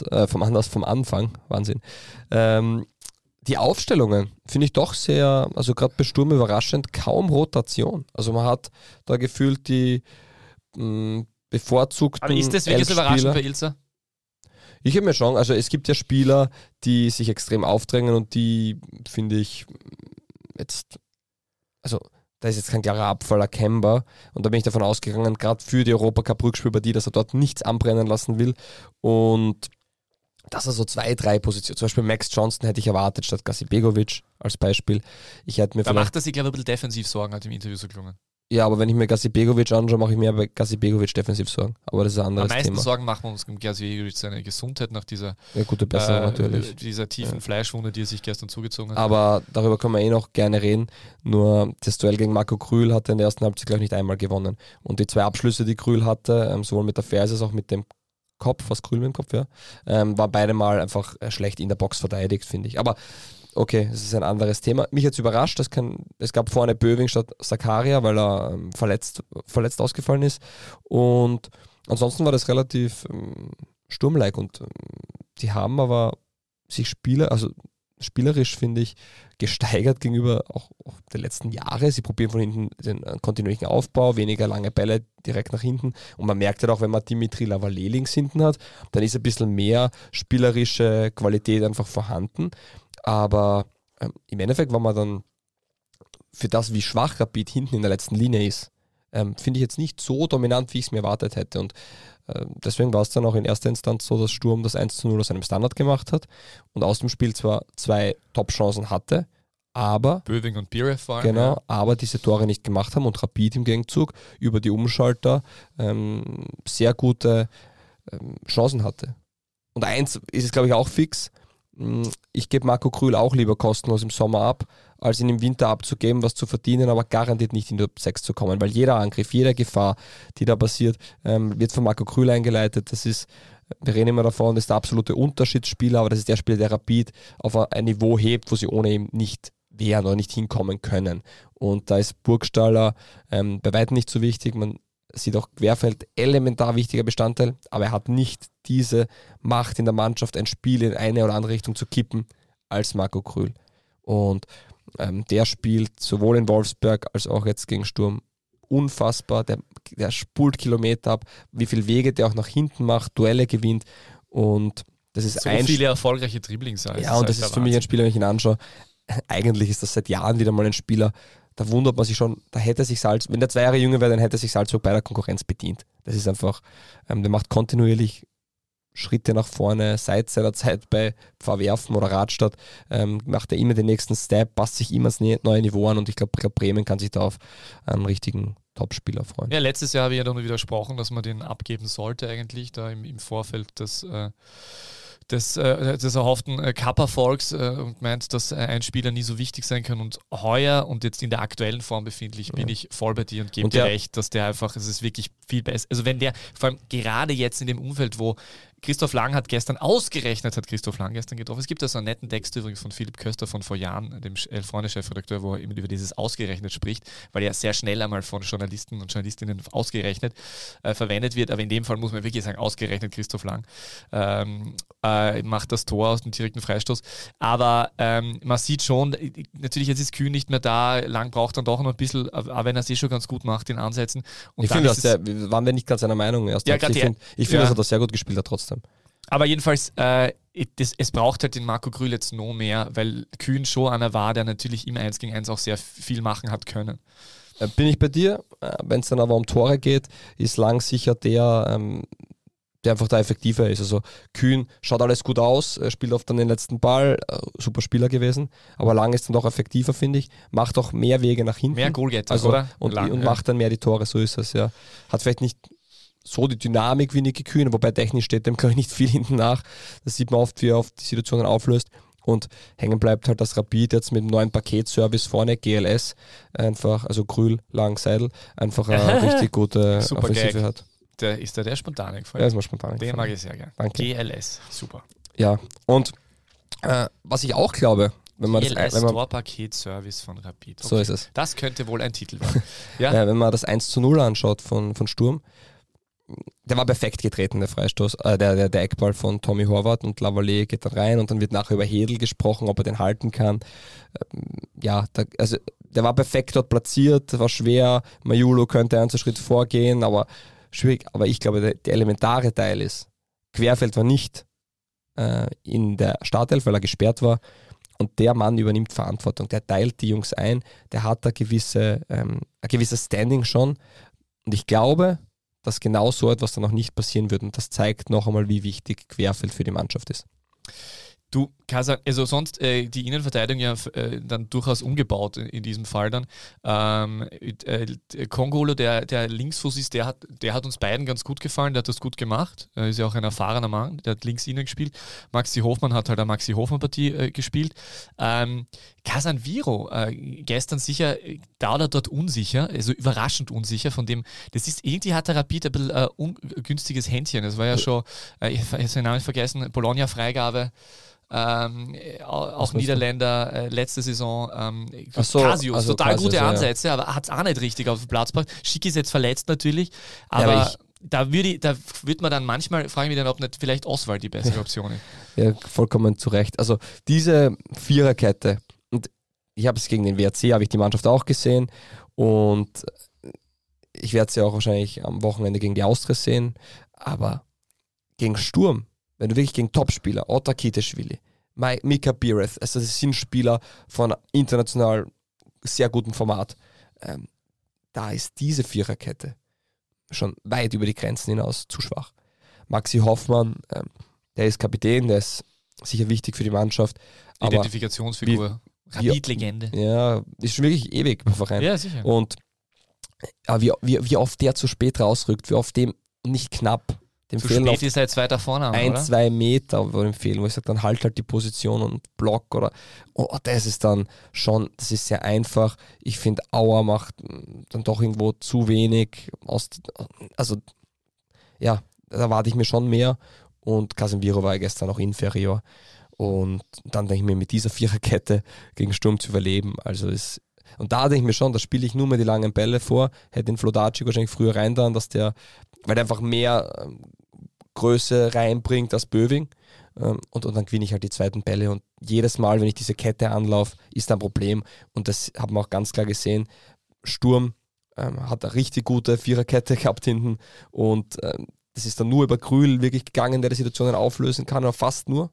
Anfang, Wahnsinn. Die Aufstellungen finde ich doch sehr, also gerade bei Sturm überraschend, kaum Rotation. Also man hat da gefühlt die bevorzugten. Aber ist das wirklich überraschend bei Ilzer? Ich habe mir schon, also es gibt ja Spieler, die sich extrem aufdrängen und die, finde ich, jetzt, also da ist jetzt kein klarer Abfall erkennbar und da bin ich davon ausgegangen, gerade für die Europacup-Rückspielpartie, dass er dort nichts anbrennen lassen will und dass er so 2-3 Positionen, zum Beispiel Max Johnston hätte ich erwartet statt Gazibegovic als Beispiel. Da macht er sich, glaube ich, ein bisschen defensiv Sorgen, hat im Interview so gelungen. Ja, aber wenn ich mir Gazibegovic anschaue, mache ich mir bei Gazibegovic defensiv Sorgen. Aber das ist ein anderes Thema. Am meisten Sorgen machen wir uns um Gazibegovic seine Gesundheit nach dieser, gute Besserung natürlich. Dieser tiefen Fleischwunde, die er sich gestern zugezogen hat. Aber darüber können wir noch gerne reden. Nur das Duell gegen Marco Krühl hat er in der ersten Halbzeit, glaube ich, nicht einmal gewonnen. Und die 2 Abschlüsse, die Krühl hatte, sowohl mit der Ferse als auch mit dem Kopf, was Krühl mit dem Kopf, ja, war beide Mal einfach schlecht in der Box verteidigt, finde ich. Aber okay, das ist ein anderes Thema. Mich hat es überrascht, es gab vorne Böwing statt Zakaria, weil er verletzt ausgefallen ist. Und ansonsten war das relativ sturmlike und die haben aber sich spielerisch, finde ich, gesteigert gegenüber auch der letzten Jahre. Sie probieren von hinten den kontinuierlichen Aufbau, weniger lange Bälle direkt nach hinten. Und man merkt halt auch, wenn man Dimitri Lavallee links hinten hat, dann ist ein bisschen mehr spielerische Qualität einfach vorhanden. Aber im Endeffekt war man dann für das, wie schwach Rapid hinten in der letzten Linie ist, finde ich jetzt nicht so dominant, wie ich es mir erwartet hätte. Und deswegen war es dann auch in erster Instanz so, dass Sturm das 1:0 aus einem Standard gemacht hat und aus dem Spiel zwar 2 Top-Chancen hatte, aber Böwing und Birev vor allem, genau, aber diese Tore nicht gemacht haben und Rapid im Gegenzug über die Umschalter sehr gute Chancen hatte. Und eins ist es, glaube ich, auch fix. Ich gebe Marco Krühl auch lieber kostenlos im Sommer ab, als ihn im Winter abzugeben, was zu verdienen, aber garantiert nicht in die Top 6 zu kommen, weil jeder Angriff, jede Gefahr, die da passiert, wird von Marco Krühl eingeleitet. Das ist, wir reden immer davon, das ist der absolute Unterschiedsspieler, aber das ist der Spieler, der Rapid auf ein Niveau hebt, wo sie ohne ihn nicht wären oder nicht hinkommen können. Und da ist Burgstaller bei weitem nicht so wichtig. Man sieht auch Querfeld elementar wichtiger Bestandteil, aber er hat nicht diese Macht in der Mannschaft, ein Spiel in eine oder andere Richtung zu kippen, als Marco Krühl. Und der spielt sowohl in Wolfsberg als auch jetzt gegen Sturm unfassbar. Der spult Kilometer ab, wie viele Wege der auch nach hinten macht, Duelle gewinnt. Und das ist so viele erfolgreiche Dribblings. Ja, und das ist für mich ein Spieler, wenn ich ihn anschaue. Eigentlich ist das seit Jahren wieder mal ein Spieler, da wundert man sich schon, da hätte sich Salzburg, wenn der 2 Jahre jünger wäre, dann hätte sich Salzburg bei der Konkurrenz bedient. Das ist einfach, der macht kontinuierlich Schritte nach vorne, seit seiner Zeit bei Pfarrwerfen oder Radstadt, macht er immer den nächsten Step, passt sich immer das neue Niveau an und ich glaube, Bremen kann sich da auf einen richtigen Topspieler freuen. Ja, letztes Jahr habe ich ja dann widersprochen, dass man den abgeben sollte eigentlich, da im Vorfeld des erhofften Cup-Erfolgs und meint, dass ein Spieler nie so wichtig sein kann und heuer und jetzt in der aktuellen Form befindlich, bin ich voll bei dir und gebe dir recht, dass der einfach, es ist wirklich viel besser, also wenn der, vor allem gerade jetzt in dem Umfeld, wo Christoph Lang hat gestern getroffen. Es gibt da so einen netten Text übrigens von Philipp Köster von vor Jahren, dem Freunde-Chefredakteur, wo er eben über dieses ausgerechnet spricht, weil er sehr schnell einmal von Journalisten und Journalistinnen ausgerechnet verwendet wird, aber in dem Fall muss man wirklich sagen, ausgerechnet Christoph Lang macht das Tor aus dem direkten Freistoß. Aber man sieht schon, natürlich jetzt ist Kühn nicht mehr da, Lang braucht dann doch noch ein bisschen, aber wenn er es schon ganz gut macht in Ansätzen. Und ich finde, waren wir nicht ganz einer Meinung erst. Ja, ich finde, dass er das sehr gut gespielt hat trotzdem. Aber jedenfalls, es braucht halt den Marco Krühl jetzt noch mehr, weil Kühn schon einer war, der natürlich im 1 gegen 1 auch sehr viel machen hat können. Bin ich bei dir. Wenn es dann aber um Tore geht, ist Lang sicher der einfach da effektiver ist. Also Kühn schaut alles gut aus, spielt oft dann den letzten Ball, super Spieler gewesen, aber Lang ist dann doch effektiver, finde ich. Macht auch mehr Wege nach hinten. Mehr Goalgetter, oder? Und macht dann mehr die Tore, so ist es, ja. Hat vielleicht nicht so die Dynamik wie Niki Kühn, wobei technisch steht dem, glaube ich, nicht viel hinten nach. Das sieht man oft, wie er oft die Situationen auflöst. Und hängen bleibt halt das Rapid jetzt mit dem neuen Paketservice vorne, GLS, einfach, also Krühl, Lang, Seidel, einfach eine richtig gute Offensive hat. Ist der spontane gefallen? Der ist mal spontan Den mag ich sehr gerne. Danke. GLS, super. Ja, und was ich auch glaube, wenn man GLS Tor-Paket-Service von Rapid. Okay. So ist es. Das könnte wohl ein Titel werden. Ja? Wenn man das 1:0 anschaut von Sturm, der war perfekt getreten, der Freistoß, der Eckball von Tommy Horvath und Lavallee geht dann rein und dann wird nachher über Hedl gesprochen, ob er den halten kann. Der war perfekt dort platziert, war schwer, Majulo könnte einen Schritt vorgehen, aber schwierig. Aber ich glaube, der elementare Teil ist, Querfeld war nicht in der Startelf, weil er gesperrt war und der Mann übernimmt Verantwortung, der teilt die Jungs ein, der hat ein gewisses Standing schon und ich glaube, dass genau so etwas dann noch nicht passieren wird. Und das zeigt noch einmal, wie wichtig Querfeld für die Mannschaft ist. Du, Kasa, also sonst die Innenverteidigung ja dann durchaus umgebaut in diesem Fall dann. Kongolo, der Linksfuß ist, der hat uns beiden ganz gut gefallen, der hat das gut gemacht. Ist ja auch ein erfahrener Mann, der hat links innen gespielt. Maxi Hofmann hat halt eine Maxi Hofmann-Partie gespielt. Casanviro, gestern sicher da oder dort unsicher, also überraschend unsicher, von dem, das ist, irgendwie hat der Rapid ein bisschen ungünstiges Händchen. Das war ja schon, ich habe seinen Namen vergessen, Bologna-Freigabe. auch Niederländer, letzte Saison, Casius, total gute Ansätze, aber hat es auch nicht richtig auf den Platz gebracht. Schick ist jetzt verletzt natürlich, aber da würde man dann manchmal, frage ich mich dann, ob nicht vielleicht Oswald die bessere Option ist. Ja, vollkommen zu Recht. Also diese Viererkette, und ich habe es gegen den WRC, habe ich die Mannschaft auch gesehen und ich werde sie auch wahrscheinlich am Wochenende gegen die Austria sehen, aber gegen Sturm, wenn du wirklich gegen Topspieler, Otar Kiteschwili, Mika Biereth, also das sind Spieler von international sehr gutem Format, da ist diese Viererkette schon weit über die Grenzen hinaus zu schwach. Maxi Hoffmann, der ist Kapitän, der ist sicher wichtig für die Mannschaft. Identifikationsfigur, Rapid-Legende. Ja, ist schon wirklich ewig beim Verein. Ja, sicher. Und wie oft der zu spät rausrückt, wie oft dem nicht knapp. Dem zu spät ist er jetzt weiter vorne, oder? 2 Meter, wo ihm fehlen, wo ich sage, dann halt die Position und Block oder das ist dann schon, das ist sehr einfach. Ich finde, Auer macht dann doch irgendwo zu wenig. Da erwarte ich mir schon mehr und Casemiro war gestern auch inferior und dann denke ich mir, mit dieser Viererkette gegen Sturm zu überleben, und da denke ich mir schon, da spiele ich nur mehr die langen Bälle vor, hätte den Flodacic wahrscheinlich früher rein dann, weil der einfach mehr Größe reinbringt als Böwing und dann gewinne ich halt die zweiten Bälle und jedes Mal, wenn ich diese Kette anlaufe, ist ein Problem und das haben wir auch ganz klar gesehen. Sturm hat eine richtig gute Viererkette gehabt hinten und das ist dann nur über Krühl wirklich gegangen, der die Situationen auflösen kann, aber fast nur.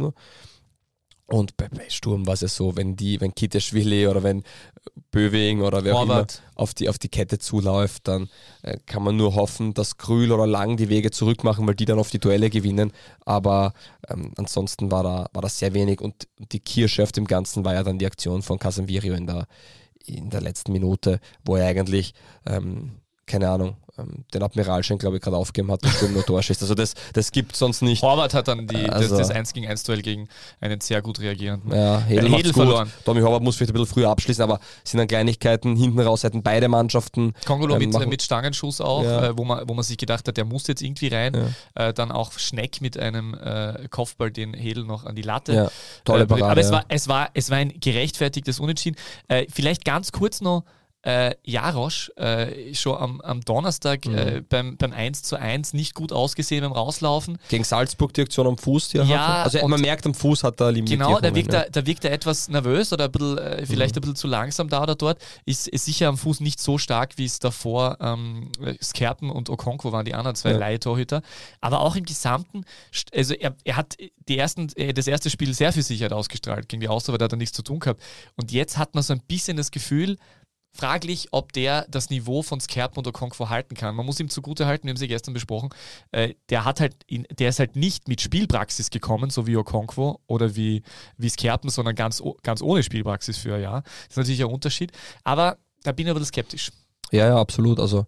Und bei Sturm war es ja so, wenn Kiteschwili oder wenn Böwing oder wer auch immer auf die Kette zuläuft, dann kann man nur hoffen, dass Krühl oder Lang die Wege zurückmachen, weil die dann auf die Duelle gewinnen. Aber ansonsten war das sehr wenig und die Kirsche auf dem Ganzen war ja dann die Aktion von Casemiro in der letzten Minute, wo er eigentlich, keine Ahnung, den Admiralschein, glaube ich, gerade aufgegeben hat, der Sturm nur Tor schießt. Also das gibt es sonst nicht. Horvath hat dann das 1-gegen-1-Duell gegen einen sehr gut reagierenden Hedl verloren. Tommy Horvath muss vielleicht ein bisschen früher abschließen, aber es sind dann Kleinigkeiten. Hinten raus hätten beide Mannschaften. Kongolo mit Stangenschuss auch, wo man sich gedacht hat, der muss jetzt irgendwie rein. Ja. Dann auch Schneck mit einem Kopfball, den Hedl noch an die Latte. Ja, tolle Parade. Aber es war ein gerechtfertigtes Unentschieden. Vielleicht ganz kurz noch, Jarosch schon am Donnerstag beim 1:1 nicht gut ausgesehen beim Rauslaufen. Gegen Salzburg die Aktion am Fuß, die er hatte. Also man merkt, am Fuß hat er Limitierungen. Genau, da wirkt er etwas nervös oder vielleicht ein bisschen zu langsam da oder dort. Ist sicher am Fuß nicht so stark, wie es davor Skerpen und Okonkwo waren, die anderen zwei Leihtorhüter. Aber auch im Gesamten, also er hat das erste Spiel sehr viel Sicherheit ausgestrahlt. Gegen die Austria, da hat er nichts zu tun gehabt. Und jetzt hat man so ein bisschen das Gefühl, fraglich, ob der das Niveau von Skerpen und Okonkwo halten kann. Man muss ihm zugutehalten, wir haben sie gestern besprochen, der ist halt nicht mit Spielpraxis gekommen, so wie Okonkwo oder wie Skerpen, sondern ganz ohne Spielpraxis für ein Jahr. Das ist natürlich ein Unterschied, aber da bin ich ein bisschen skeptisch. Ja, absolut. Also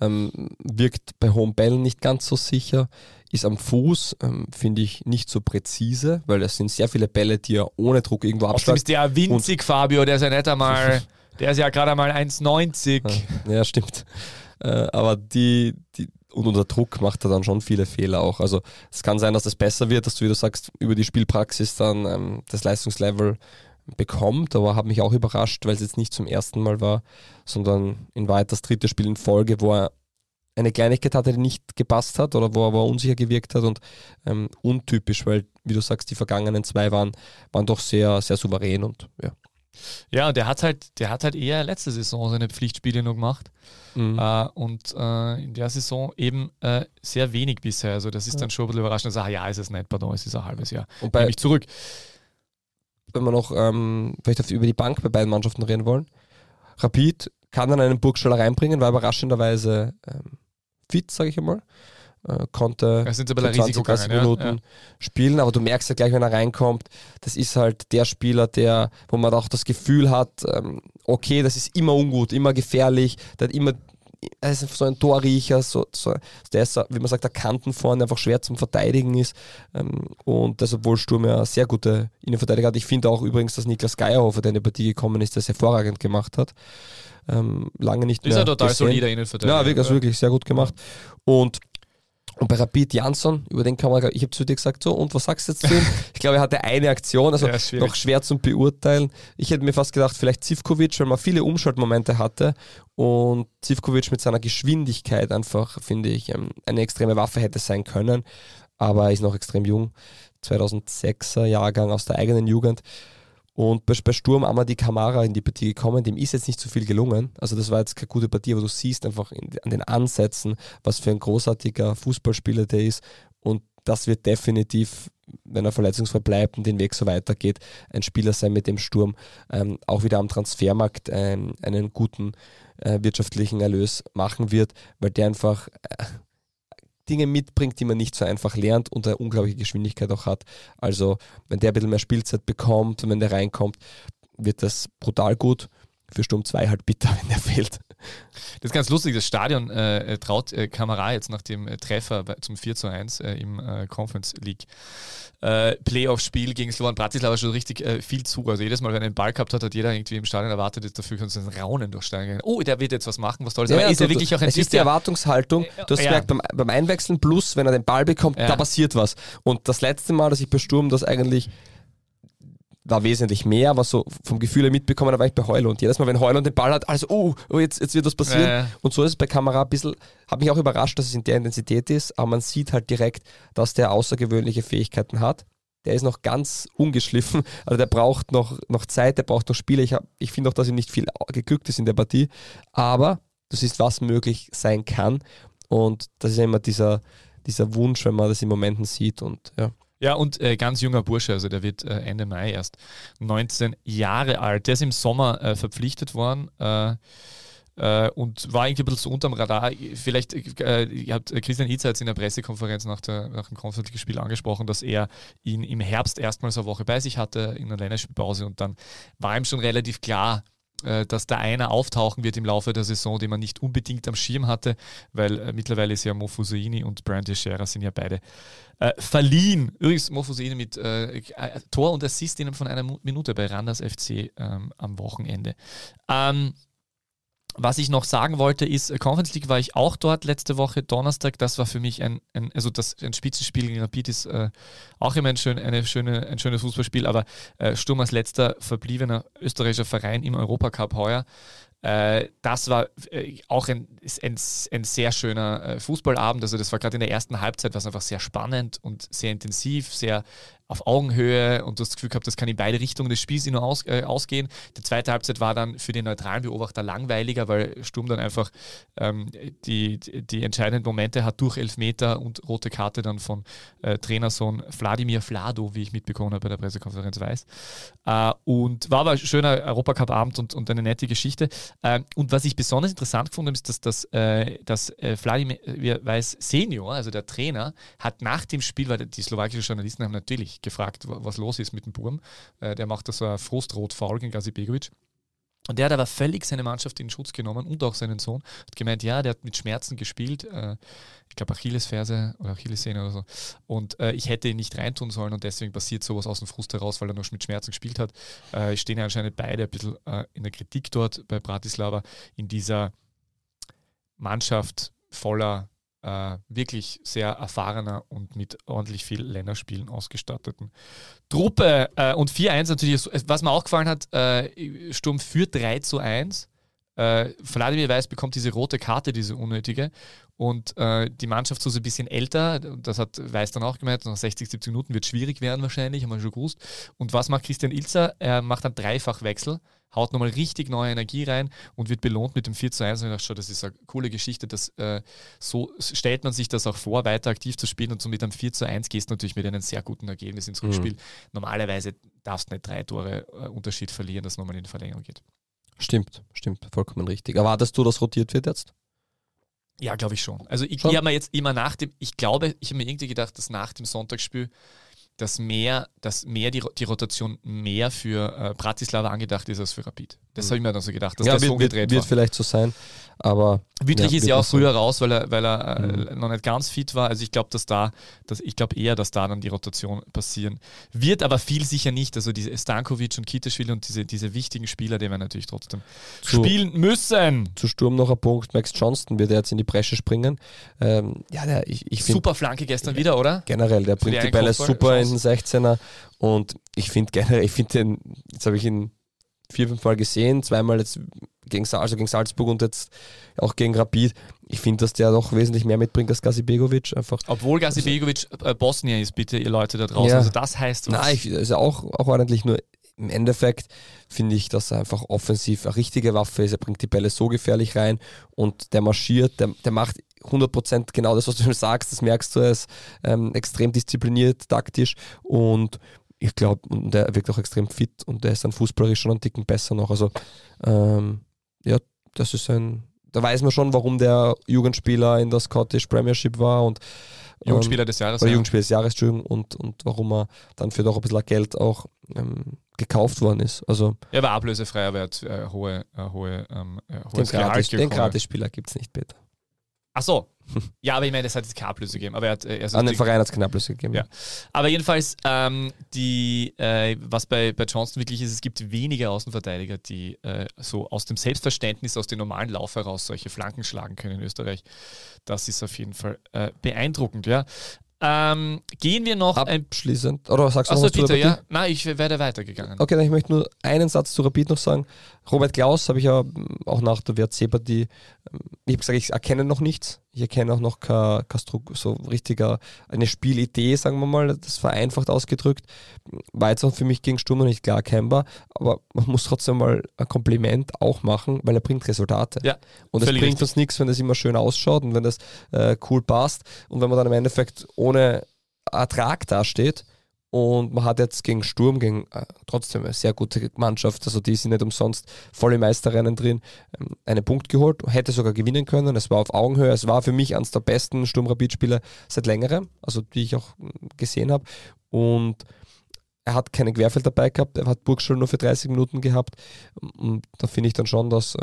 wirkt bei hohen Bällen nicht ganz so sicher, ist am Fuß, finde ich, nicht so präzise, weil es sind sehr viele Bälle, die er ohne Druck irgendwo abschlägt. Außerdem ist der winzig, Fabio, der ist ja nicht einmal... Der ist ja gerade einmal 1,90. Ja, stimmt. Aber und unter Druck macht er dann schon viele Fehler auch. Also es kann sein, dass das besser wird, dass du, wie du sagst, über die Spielpraxis dann das Leistungslevel bekommt, aber hat mich auch überrascht, weil es jetzt nicht zum ersten Mal war, sondern in Wahrheit das 3. Spiel in Folge, wo er eine Kleinigkeit hatte, die nicht gepasst hat oder wo er unsicher gewirkt hat und untypisch, weil, wie du sagst, die vergangenen 2 waren doch sehr, sehr souverän und ja. Ja, der hat halt eher letzte Saison seine Pflichtspiele nur gemacht und in der Saison eben sehr wenig bisher. Also das ist dann schon ein bisschen überraschend. Also, ist es nicht, pardon, es ist ein halbes Jahr. Und nehme ich zurück. Wenn wir noch vielleicht über die Bank bei beiden Mannschaften reden wollen. Rapid kann dann einen Burgstaller reinbringen, war überraschenderweise fit, sage ich einmal. Konnte 20, 30 Minuten spielen, aber du merkst ja gleich, wenn er reinkommt, das ist halt der Spieler, wo man auch das Gefühl hat, okay, das ist immer ungut, immer gefährlich, er ist so ein Torriecher, der ist, wie man sagt, der Kanten vorne einfach schwer zum Verteidigen ist und das, obwohl Sturm ja sehr gute Innenverteidiger hat. Ich finde auch übrigens, dass Niklas Geierhofer, der in die Partie gekommen ist, das hervorragend gemacht hat. Lange nicht mehr. Ist er total solider Innenverteidiger. Ja, wirklich sehr gut gemacht. Und Und bei Rapid Jansson, über den kann man, ich habe zu dir gesagt, so, und was sagst du jetzt zu ihm? Ich glaube, er hatte eine Aktion, also noch schwer zum Beurteilen. Ich hätte mir fast gedacht, vielleicht Zivkovic, weil man viele Umschaltmomente hatte und Zivkovic mit seiner Geschwindigkeit einfach, finde ich, eine extreme Waffe hätte sein können, aber er ist noch extrem jung, 2006er Jahrgang aus der eigenen Jugend. Und bei Sturm Amadi Camara in die Partie gekommen, dem ist jetzt nicht so viel gelungen. Also das war jetzt keine gute Partie, aber du siehst einfach an den Ansätzen, was für ein großartiger Fußballspieler der ist. Und das wird definitiv, wenn er verletzungsfrei bleibt und den Weg so weitergeht, ein Spieler sein, mit dem Sturm auch wieder am Transfermarkt einen guten wirtschaftlichen Erlös machen wird, weil der einfach Dinge mitbringt, die man nicht so einfach lernt und eine unglaubliche Geschwindigkeit auch hat. Also wenn der ein bisschen mehr Spielzeit bekommt und wenn der reinkommt, wird das brutal gut. Für Sturm 2 halt bitter, wenn der fehlt. Das ist ganz lustig, das Stadion traut Camara jetzt nach dem Treffer zum 4:1 im Conference League Playoff-Spiel gegen Slovan Bratislava schon richtig viel zu. Also jedes Mal, wenn er einen Ball gehabt hat, hat jeder irgendwie im Stadion erwartet, dass dafür kannst du ein Raunen durchsteigen. Oh, der wird jetzt was machen, was Tolles. Aber ist er wirklich auch ein Typ, ist die Erwartungshaltung. Du hast gemerkt, beim Einwechseln plus, wenn er den Ball bekommt, da passiert was. Und das letzte Mal, dass ich bei Sturm das eigentlich war wesentlich mehr, was so vom Gefühl her mitbekommen, da war ich bei Heuler. Und jedes Mal, wenn Heuler den Ball hat, also jetzt wird was passieren. Und so ist es bei Camara ein bisschen, hat mich auch überrascht, dass es in der Intensität ist, aber man sieht halt direkt, dass der außergewöhnliche Fähigkeiten hat. Der ist noch ganz ungeschliffen, also der braucht noch Zeit, der braucht noch Spiele. Ich finde auch, dass ihm nicht viel geglückt ist in der Partie, aber du siehst, was möglich sein kann. Und das ist ja immer dieser Wunsch, wenn man das in Momenten sieht und ja. Ja, und ganz junger Bursche, also der wird Ende Mai erst 19 Jahre alt. Der ist im Sommer verpflichtet worden und war irgendwie ein bisschen so unterm Radar. Vielleicht hat Christian Itzer jetzt in der Pressekonferenz nach dem Conference-Spiel angesprochen, dass er ihn im Herbst erstmals eine Woche bei sich hatte in einer Länderspielpause und dann war ihm schon relativ klar, dass da einer auftauchen wird im Laufe der Saison, den man nicht unbedingt am Schirm hatte, weil mittlerweile ist ja Mo Fusaini und Brian Teixeira sind ja beide verliehen. Übrigens Mo Fusaini mit Tor und Assist innerhalb von einer Minute bei Randers FC am Wochenende. Was ich noch sagen wollte ist, Conference League war ich auch dort letzte Woche, Donnerstag. Das war für mich ein Spitzenspiel gegen Rapid ist auch immer ein schönes Fußballspiel, aber Sturm als letzter verbliebener österreichischer Verein im Europacup heuer. Das war auch ein sehr schöner Fußballabend. Also das war gerade in der ersten Halbzeit, war es einfach sehr spannend und sehr intensiv, sehr auf Augenhöhe und du hast das Gefühl gehabt, das kann in beide Richtungen des Spiels nur ausgehen. Die zweite Halbzeit war dann für den neutralen Beobachter langweiliger, weil Sturm dann einfach die entscheidenden Momente hat durch Elfmeter und rote Karte dann von Trainersohn Wladimir Vlado, wie ich mitbekommen habe bei der Pressekonferenz weiß. Und war aber ein schöner Europacup-Abend und eine nette Geschichte. Und was ich besonders interessant gefunden habe, ist, dass Wladimir Weiß Senior, also der Trainer, hat nach dem Spiel, weil die slowakischen Journalisten haben natürlich gefragt, was los ist mit dem Burm. Der macht da so ein Frustrot-Foul gegen Gazibegovic. Und der hat aber völlig seine Mannschaft in Schutz genommen und auch seinen Sohn. Hat gemeint, ja, der hat mit Schmerzen gespielt. Ich glaube Achillesferse oder Achillessehne oder so. Und ich hätte ihn nicht reintun sollen und deswegen passiert sowas aus dem Frust heraus, weil er noch mit Schmerzen gespielt hat. Stehen ja anscheinend beide ein bisschen in der Kritik dort bei Bratislava in dieser Mannschaft voller wirklich sehr erfahrener und mit ordentlich viel Länderspielen ausgestatteten Truppe. Und 4:1 natürlich, was mir auch gefallen hat, Sturm führt 3:1. Wladimir Weiß bekommt diese rote Karte, diese unnötige. Und die Mannschaft so ein bisschen älter, das hat Weiß dann auch gemeint, nach 60, 70 Minuten wird es schwierig werden wahrscheinlich, haben wir schon gewusst. Und was macht Christian Ilzer? Er macht einen Dreifachwechsel, haut nochmal richtig neue Energie rein und wird belohnt mit dem 4:1. Und ich dachte schon, das ist eine coole Geschichte, so stellt man sich das auch vor, weiter aktiv zu spielen und so mit einem 4:1 gehst du natürlich mit einem sehr guten Ergebnis ins Rückspiel. Normalerweise darfst du nicht 3 Tore Unterschied verlieren, dass nochmal in die Verlängerung geht. Stimmt, vollkommen richtig. Erwartest du, dass rotiert wird jetzt? Ja, glaube ich schon. Also ich habe mir jetzt immer ich habe mir irgendwie gedacht, dass nach dem Sonntagsspiel dass die Rotation mehr für Bratislava angedacht ist als für Rapid. Das habe ich mir dann so gedacht, dass ja, das so umgedreht wird vielleicht so sein. Aber Wüttrich ist ja auch früher raus, weil er noch nicht ganz fit war. Also ich glaube, dass da dann die Rotation passieren wird, aber viel sicher nicht. Also diese Stankovic und Kitaschwili und diese wichtigen Spieler, die wir natürlich trotzdem spielen müssen. Zu Sturm noch ein Punkt. Max Johnston wird jetzt in die Bresche springen. Ich find, super Flanke gestern wieder, oder? Generell, der bringt die Bälle super in den 16er und ich finde den, jetzt habe ich ihn 4-5 Mal gesehen, zweimal jetzt gegen Salzburg und jetzt auch gegen Rapid. Ich finde, dass der doch wesentlich mehr mitbringt als Gazibegovic. Einfach. Obwohl Gazibegovic Bosnier ist, bitte, ihr Leute da draußen. Ja. Also das heißt was. Nein, ist ja auch ordentlich, nur im Endeffekt finde ich, dass er einfach offensiv eine richtige Waffe ist. Er bringt die Bälle so gefährlich rein und der marschiert, der macht 100% genau das, was du sagst. Das merkst du, er ist extrem diszipliniert, taktisch und ich glaube, der wirkt auch extrem fit und der ist dann fußballerisch schon einen Ticken besser noch. Also das ist da weiß man schon, warum der Jugendspieler in der Scottish Premiership war und Jugendspieler des Jahres. Jugendspieler des Jahres, Entschuldigung, und warum er dann für doch ein bisschen Geld auch gekauft worden ist. Also, er war ablösefrei, aber er hat den Gratisspieler gibt es nicht, Peter. Ach so. Ja, aber ich meine, das hat jetzt keine Ablöse gegeben. Aber an den Verein hat es keine Ablöse gegeben. Ja. Aber jedenfalls, was bei Johnston wirklich ist, es gibt wenige Außenverteidiger, die so aus dem Selbstverständnis, aus dem normalen Lauf heraus solche Flanken schlagen können in Österreich. Das ist auf jeden Fall beeindruckend, ja. Gehen wir noch abschließend, oder sagst du noch was zu Rapid? Ja? Nein, ich werde weitergegangen. Okay, dann ich möchte nur einen Satz zu Rapid noch sagen. Robert Klaus habe ich ja auch nach der WRC-Partie, ich habe gesagt, ich erkenne noch nichts. Ich erkenne auch noch eine Spielidee, sagen wir mal, das ist vereinfacht ausgedrückt. War jetzt auch für mich gegen Sturm noch nicht klar erkennbar, aber man muss trotzdem mal ein Kompliment auch machen, weil er bringt Resultate. Ja, und es bringt uns nichts, wenn das immer schön ausschaut und wenn das cool passt und wenn man dann im Endeffekt ohne Ertrag dasteht. Und man hat jetzt gegen Sturm, trotzdem eine sehr gute Mannschaft, also die sind nicht umsonst voll im Meisterrennen drin, einen Punkt geholt, hätte sogar gewinnen können, es war auf Augenhöhe, es war für mich eines der besten Sturm-Rapid-Spieler seit längerem, also die ich auch gesehen habe, und er hat keine Querfeld dabei gehabt, er hat Burgstall nur für 30 Minuten gehabt, und da finde ich dann schon, dass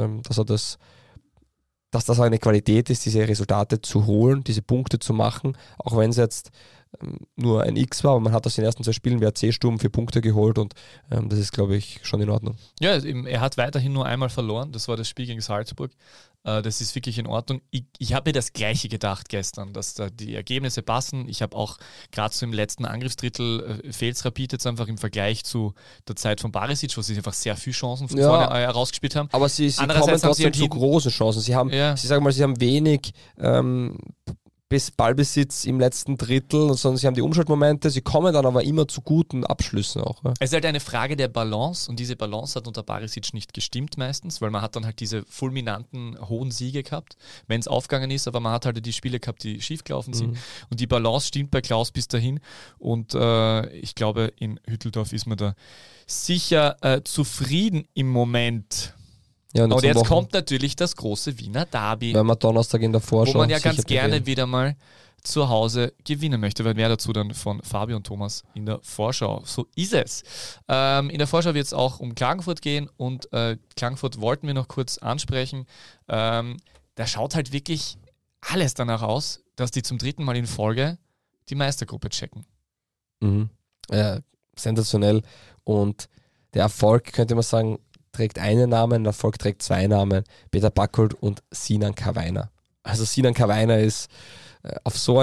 das eine Qualität ist, diese Resultate zu holen, diese Punkte zu machen, auch wenn es jetzt nur ein X war, aber man hat aus den ersten 2 Spielen WRC-Sturm 4 Punkte geholt und das ist, glaube ich, schon in Ordnung. Ja, er hat weiterhin nur einmal verloren, das war das Spiel gegen Salzburg. Das ist wirklich in Ordnung. Ich habe mir das Gleiche gedacht gestern, dass da die Ergebnisse passen. Ich habe auch gerade so im letzten Angriffsdrittel fehlt Rapid jetzt einfach im Vergleich zu der Zeit von Barisic, wo sie einfach sehr viele Chancen von vorne herausgespielt haben. Aber sie kommen trotzdem zu großen Chancen. Sie haben wenig bis Ballbesitz im letzten Drittel, sondern sie haben die Umschaltmomente, sie kommen dann aber immer zu guten Abschlüssen auch. Ja. Es ist halt eine Frage der Balance und diese Balance hat unter Barisic nicht gestimmt meistens, weil man hat dann halt diese fulminanten hohen Siege gehabt, wenn es aufgegangen ist, aber man hat halt die Spiele gehabt, die schiefgelaufen sind und die Balance stimmt bei Klaus bis dahin und ich glaube, in Hütteldorf ist man da sicher zufrieden im Moment. Ja, und jetzt kommt natürlich das große Wiener Derby. Wenn man Donnerstag in der Vorschau, wo man ja ganz gerne wieder mal zu Hause gewinnen möchte, weil mehr dazu dann von Fabi und Thomas in der Vorschau. So ist es. In der Vorschau wird es auch um Klagenfurt gehen und Klagenfurt wollten wir noch kurz ansprechen. Da schaut halt wirklich alles danach aus, dass die zum 3. Mal in Folge die Meistergruppe checken. Sensationell. Und der Erfolg, könnte man sagen, trägt einen Namen, der Erfolg trägt 2 Namen, Peter Backholt und Sinan Kawajna. Also Sinan Kawajna ist auf so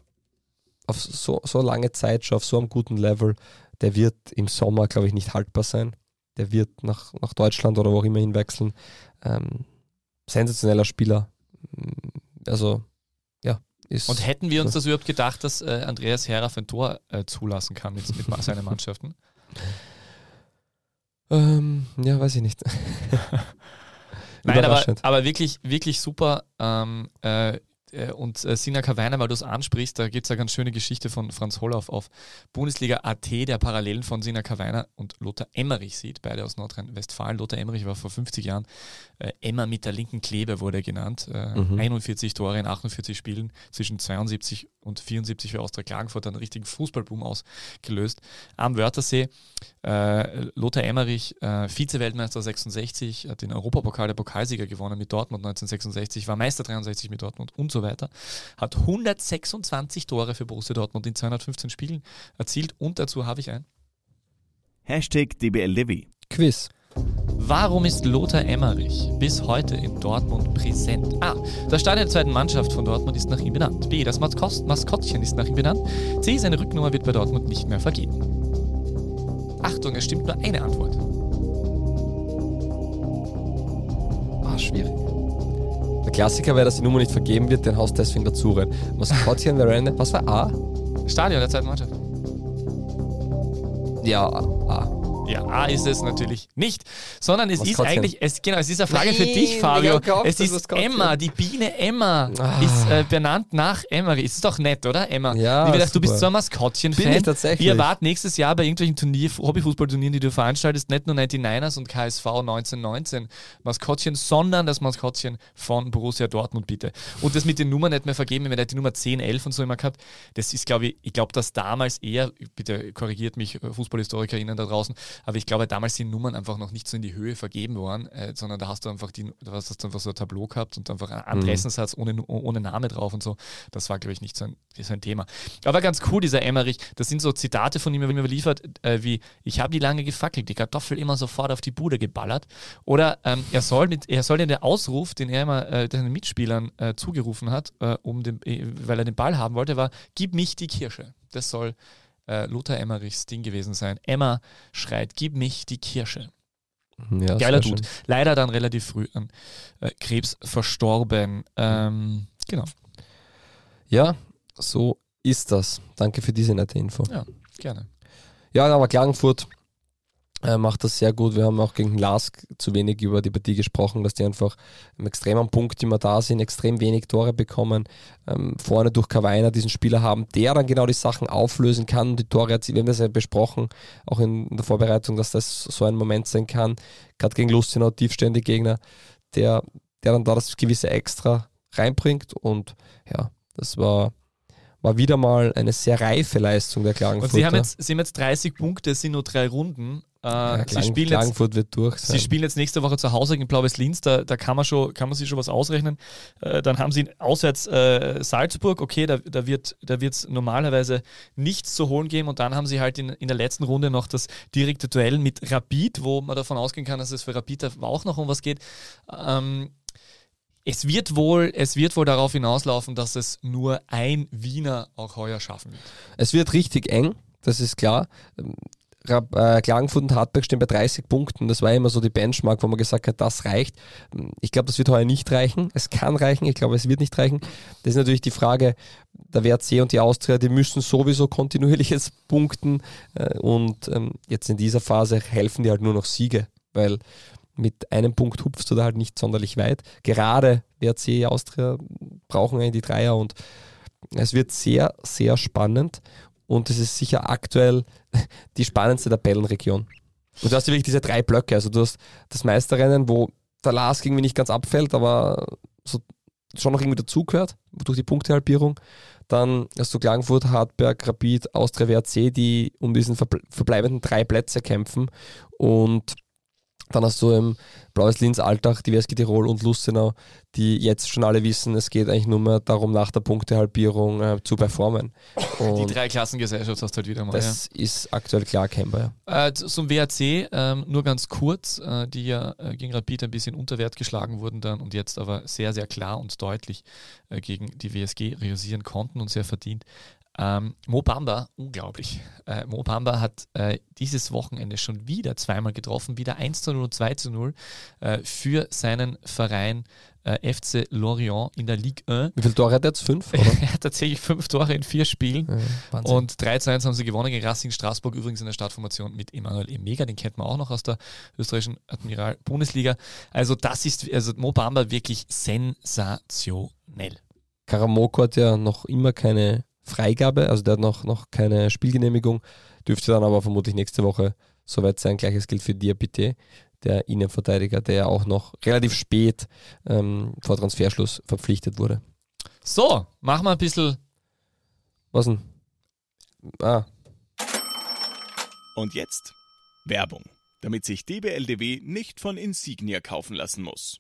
lange Zeit schon auf so einem guten Level, der wird im Sommer, glaube ich, nicht haltbar sein. Der wird nach Deutschland oder wo auch immer hinwechseln. Sensationeller Spieler. Also, ja. Und hätten wir uns das überhaupt gedacht, dass Andreas Herraff ein Tor zulassen kann mit seinen Mannschaften? Ja, weiß ich nicht. Nein, aber wirklich, wirklich super. Und Sina Kaweiner, weil du es ansprichst, da gibt es eine ganz schöne Geschichte von Franz Hollauf auf Bundesliga.at, der Parallelen von Sina Kaweiner und Lothar Emmerich sieht, beide aus Nordrhein-Westfalen. Lothar Emmerich war vor 50 Jahren Emma mit der linken Klebe, wurde er genannt. 41 Tore in 48 Spielen zwischen 72 und 74 für Austria Klagenfurt, einen richtigen Fußballboom ausgelöst. Am Wörthersee, Lothar Emmerich, Vize-Weltmeister 66, hat den Europapokal der Pokalsieger gewonnen mit Dortmund 1966, war Meister 63 mit Dortmund und so weiter, hat 126 Tore für Borussia Dortmund in 215 Spielen erzielt und dazu habe ich ein #DBLDevi Quiz. Warum ist Lothar Emmerich bis heute in Dortmund präsent? A. Das Stadion der zweiten Mannschaft von Dortmund ist nach ihm benannt. B. Das Maskottchen ist nach ihm benannt. C. Seine Rücknummer wird bei Dortmund nicht mehr vergeben. Achtung, es stimmt nur eine Antwort. Schwierig. Der Klassiker wäre, dass die Nummer nicht vergeben wird, den haust deswegen dazu rein. Maskottchen wäre eine. Was war A? Stadion der zweiten Mannschaft. Ja, A. Ja, A ist es natürlich nicht, sondern es ist eigentlich, es ist eine Frage für dich, Fabio. Es ist Emma, die Biene Emma ist benannt nach Emmerich. Es ist doch nett, oder, Emma? Ja, du bist so ein Maskottchen-Fan. Bin ich tatsächlich. Ihr wart nächstes Jahr bei irgendwelchen Hobbyfußballturnieren, die du veranstaltest, nicht nur 99ers und KSV 1919 Maskottchen, sondern das Maskottchen von Borussia Dortmund, bitte. Und das mit den Nummern nicht mehr vergeben, wenn er die Nummer 10, 11 und so immer gehabt, das ist, glaube ich, dass damals eher, bitte korrigiert mich FußballhistorikerInnen da draußen, aber ich glaube, damals die Nummern einfach noch nicht so in die Höhe vergeben worden, sondern da hast du einfach so ein Tableau gehabt und einfach einen Adressensatz ohne Name drauf und so. Das war, glaube ich, nicht so ein Thema. Aber ganz cool, dieser Emmerich, das sind so Zitate von ihm, wenn er überliefert, wie: Ich habe die lange gefackelt, die Kartoffel immer sofort auf die Bude geballert. Oder er soll den Ausruf, den er immer den Mitspielern zugerufen hat, weil er den Ball haben wollte, war: Gib mich die Kirsche. Das soll Lothar Emmerichs Ding gewesen sein. Emma schreit: Gib mich die Kirsche. Ja, geiler Dude. Leider dann relativ früh an Krebs verstorben. Genau. Ja, so ist das. Danke für diese nette Info. Ja, gerne. Ja, aber Klagenfurt macht das sehr gut. Wir haben auch gegen Lask zu wenig über die Partie gesprochen, dass die einfach extrem am Punkt immer da sind, extrem wenig Tore bekommen, vorne durch Kaweiner diesen Spieler haben, der dann genau die Sachen auflösen kann und die Tore erzielt. Wir haben das ja besprochen, auch in der Vorbereitung, dass das so ein Moment sein kann. Gerade gegen Lustenau, tiefstehende Gegner, der dann da das gewisse Extra reinbringt, und ja, das war wieder mal eine sehr reife Leistung der Klagenfurter. Und sie haben jetzt 30 Punkte, es sind nur 3 Runden. Klagenfurt wird durch sein. Sie spielen jetzt nächste Woche zu Hause gegen Blau-Weiß-Linz, da kann man sich schon was ausrechnen. Dann haben sie auswärts Salzburg, okay, da wird es normalerweise nichts zu holen geben, und dann haben sie halt in der letzten Runde noch das direkte Duell mit Rapid, wo man davon ausgehen kann, dass es für Rapid auch noch um was geht. Es wird wohl darauf hinauslaufen, dass es nur ein Wiener auch heuer schaffen wird. Es wird richtig eng, das ist klar. Klagenfurt und Hartberg stehen bei 30 Punkten. Das war immer so die Benchmark, wo man gesagt hat, das reicht. Ich glaube, das wird heuer nicht reichen. Es kann reichen, ich glaube, es wird nicht reichen. Das ist natürlich die Frage, der WRC und die Austria, die müssen sowieso kontinuierliches punkten. Und jetzt in dieser Phase helfen die halt nur noch Siege, weil mit einem Punkt hupfst du da halt nicht sonderlich weit. Gerade WRC, Austria brauchen eigentlich die Dreier, und es wird sehr, sehr spannend. Und es ist sicher aktuell die spannendste Tabellenregion. Und du hast ja wirklich diese 3 Blöcke. Also du hast das Meisterrennen, wo der Lask irgendwie nicht ganz abfällt, aber so schon noch irgendwie dazugehört, durch die Punktehalbierung. Dann hast du Klagenfurt, Hartberg, Rapid, Austria, WRC, die um diesen verbleibenden 3 Plätze kämpfen. Und dann hast du im Blau-Weiß-Linz, Altach, die WSG Tirol und Lustenau, die jetzt schon alle wissen, es geht eigentlich nur mehr darum, nach der Punktehalbierung zu performen. Und die 3-Klassengesellschaft hast du halt wieder mal. Das ist aktuell klar erkennbar. Ja. Zum WRC, nur ganz kurz, die ja gegen Rapid ein bisschen unter Wert geschlagen wurden dann und jetzt aber sehr, sehr klar und deutlich gegen die WSG reüssieren konnten und sehr verdient. Mo Bamba, unglaublich. Mo Bamba hat dieses Wochenende schon wieder zweimal getroffen, wieder 1:0 und 2:0 für seinen Verein FC Lorient in der Ligue 1. Wie viele Tore hat er jetzt? 5? Oder? Er hat tatsächlich 5 Tore in 4 Spielen. Ja, und 3:1 haben sie gewonnen gegen Racing Straßburg, übrigens in der Startformation mit Emanuel Emega, den kennt man auch noch aus der österreichischen Admiral-Bundesliga. Also Mo Bamba wirklich sensationell. Karamoko hat ja noch immer keine Freigabe, also der hat noch keine Spielgenehmigung, dürfte dann aber vermutlich nächste Woche soweit sein. Gleiches gilt für Diabité, der Innenverteidiger, der ja auch noch relativ spät vor Transferschluss verpflichtet wurde. So, machen wir ein bisschen... Was denn? Und jetzt Werbung, damit sich DBLDW nicht von Insignia kaufen lassen muss.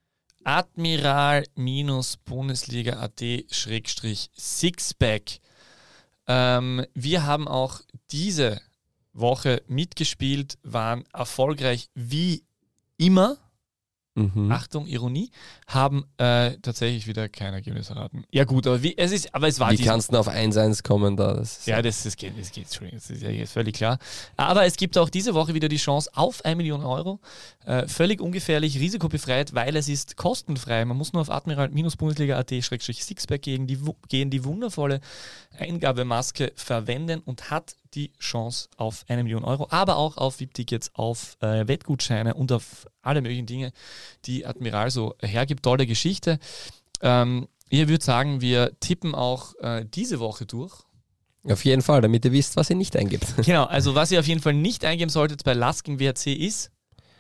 Admiral-Bundesliga.at/Sixpack. Wir haben auch diese Woche mitgespielt, waren erfolgreich wie immer. Achtung, Ironie, haben tatsächlich wieder kein Ergebnis erraten. Ja gut, aber es war... Wie kannst du auf 1-1 kommen da? Das geht, Entschuldigung, das ist ja jetzt völlig klar. Aber es gibt auch diese Woche wieder die Chance auf 1 Million Euro. Völlig ungefährlich, risikobefreit, weil es ist kostenfrei. Man muss nur auf admiral-bundesliga.at/Sixpack gehen, die wundervolle Eingabemaske verwenden und hat die Chance auf 1 Million Euro, aber auch auf VIP-Tickets, auf Wettgutscheine und auf alle möglichen Dinge, die Admiral so hergibt. Tolle Geschichte. Ich würde sagen, wir tippen auch diese Woche durch. Auf jeden Fall, damit ihr wisst, was ihr nicht eingibt. Genau, also was ihr auf jeden Fall nicht eingeben solltet bei LASK gegen WRC ist...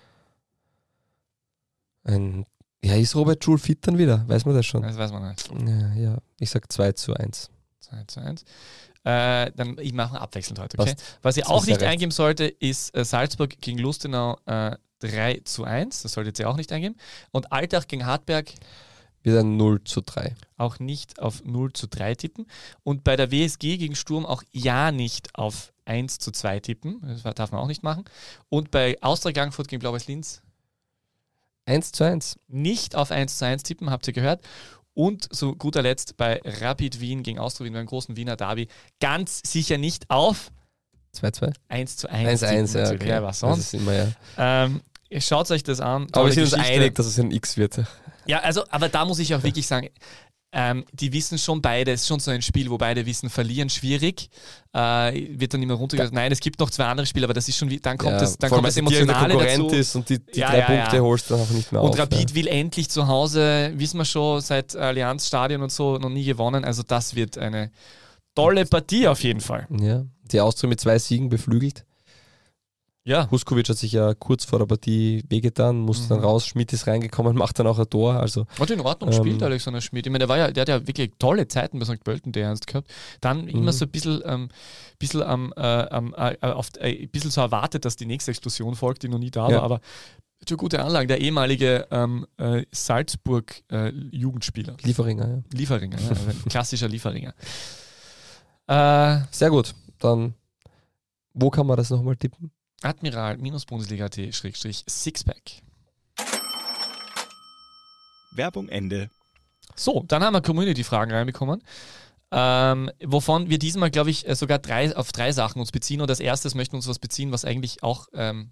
ist Robert Joule fit dann wieder? Weiß man das schon? Das weiß man nicht. Ja, ich sag 2-1. 2-1. Dann ich mache abwechselnd heute, okay? Was ihr auch nicht eingeben sollte, ist Salzburg gegen Lustenau 3-1. Das solltet ihr auch nicht eingeben. Und Altach gegen Hartberg wieder 0-3. Auch nicht auf 0-3 tippen. Und bei der WSG gegen Sturm auch ja nicht auf 1-2 tippen. Das darf man auch nicht machen. Und bei Austria Klagenfurt gegen Blau-Weiß Linz 1-1. Nicht auf 1-1 tippen, habt ihr gehört. Und zu guter Letzt bei Rapid Wien gegen Austria Wien beim großen Wiener Derby ganz sicher nicht auf 2-2. 1-1. 1-1, ja, okay. Ja, was sonst? Das ist immer, ja. Schaut euch das an. Aber wir sind uns einig, dass es ein X wird. Ja, also, aber da muss ich auch wirklich sagen, die wissen schon beide, es ist schon so ein Spiel, wo beide wissen, verlieren schwierig, wird dann immer runtergegangen. Nein, es gibt noch 2 andere Spiele, aber das ist schon, dann kommt das Emotionale dazu. Ist und die 3 Punkte holst du dann auch nicht mehr auf. Und Rapid will endlich zu Hause, wissen wir schon, seit Allianz Stadion und so noch nie gewonnen, also das wird eine tolle Partie auf jeden Fall. Ja, die Austria mit 2 Siegen beflügelt. Ja. Huskovic hat sich ja kurz vor der Partie wehgetan, musste dann raus, Schmidt ist reingekommen, macht dann auch ein Tor. Also, hat in Ordnung gespielt, Alexander Schmidt. Ich meine, der hat ja wirklich tolle Zeiten bei St. Pölten, der ernst gehabt. Dann immer so ein bisschen so erwartet, dass die nächste Explosion folgt, die noch nie da war, aber schon gute Anlagen. Der ehemalige Salzburg-Jugendspieler. Lieferinger, klassischer Lieferinger. Sehr gut, dann wo kann man das nochmal tippen? Admiral-Bundesliga.at/Sixpack. Werbung Ende. So, dann haben wir Community-Fragen reinbekommen, wovon wir diesmal, glaube ich, sogar auf 3 Sachen uns beziehen. Und als erstes möchten wir uns was beziehen, was eigentlich auch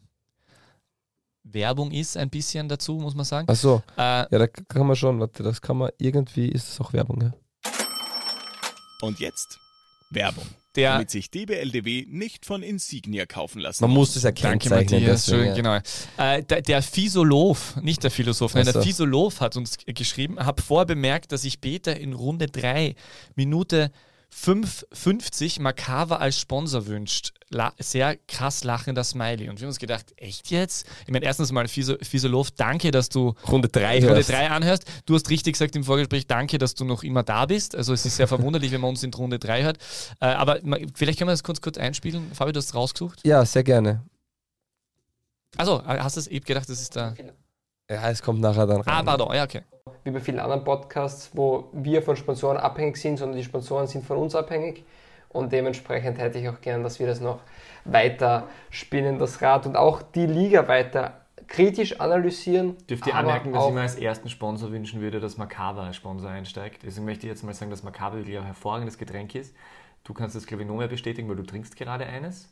Werbung ist, ein bisschen dazu, muss man sagen. Ach so, ja, da kann man schon, das kann man, irgendwie ist es auch Werbung, ja. Und jetzt Werbung. Damit sich DBLDW nicht von Insignia kaufen lassen muss. Man muss es ja kennzeichnen. Genau. Der Fisolov, nicht der Philosoph, nein, der Fisolov hat uns geschrieben, habe vorher bemerkt, dass sich Peter in Runde 3, Minute 5,50 Makava als Sponsor wünscht. Sehr krass lachender Smiley. Und wir haben uns gedacht, echt jetzt? Ich meine, erstens mal, Fisolov, danke, dass du Runde 3 anhörst. Du hast richtig gesagt im Vorgespräch, danke, dass du noch immer da bist. Also es ist sehr verwunderlich, wenn man uns in Runde 3 hört. Aber vielleicht können wir das kurz einspielen. Fabi, du hast es rausgesucht? Ja, sehr gerne. Also, hast du es eben gedacht, das ist da... Ja, es kommt nachher dann rein. Pardon, ja, okay. Wie bei vielen anderen Podcasts, wo wir von Sponsoren abhängig sind, sondern die Sponsoren sind von uns abhängig. Und dementsprechend hätte ich auch gern, dass wir das noch weiter spinnen, das Rad, und auch die Liga weiter kritisch analysieren. Dürft ihr anmerken, dass ich mir als ersten Sponsor wünschen würde, dass Makava als Sponsor einsteigt. Deswegen möchte ich jetzt mal sagen, dass Makava wirklich ein hervorragendes Getränk ist. Du kannst das, glaube ich, noch mehr bestätigen, weil du trinkst gerade eines.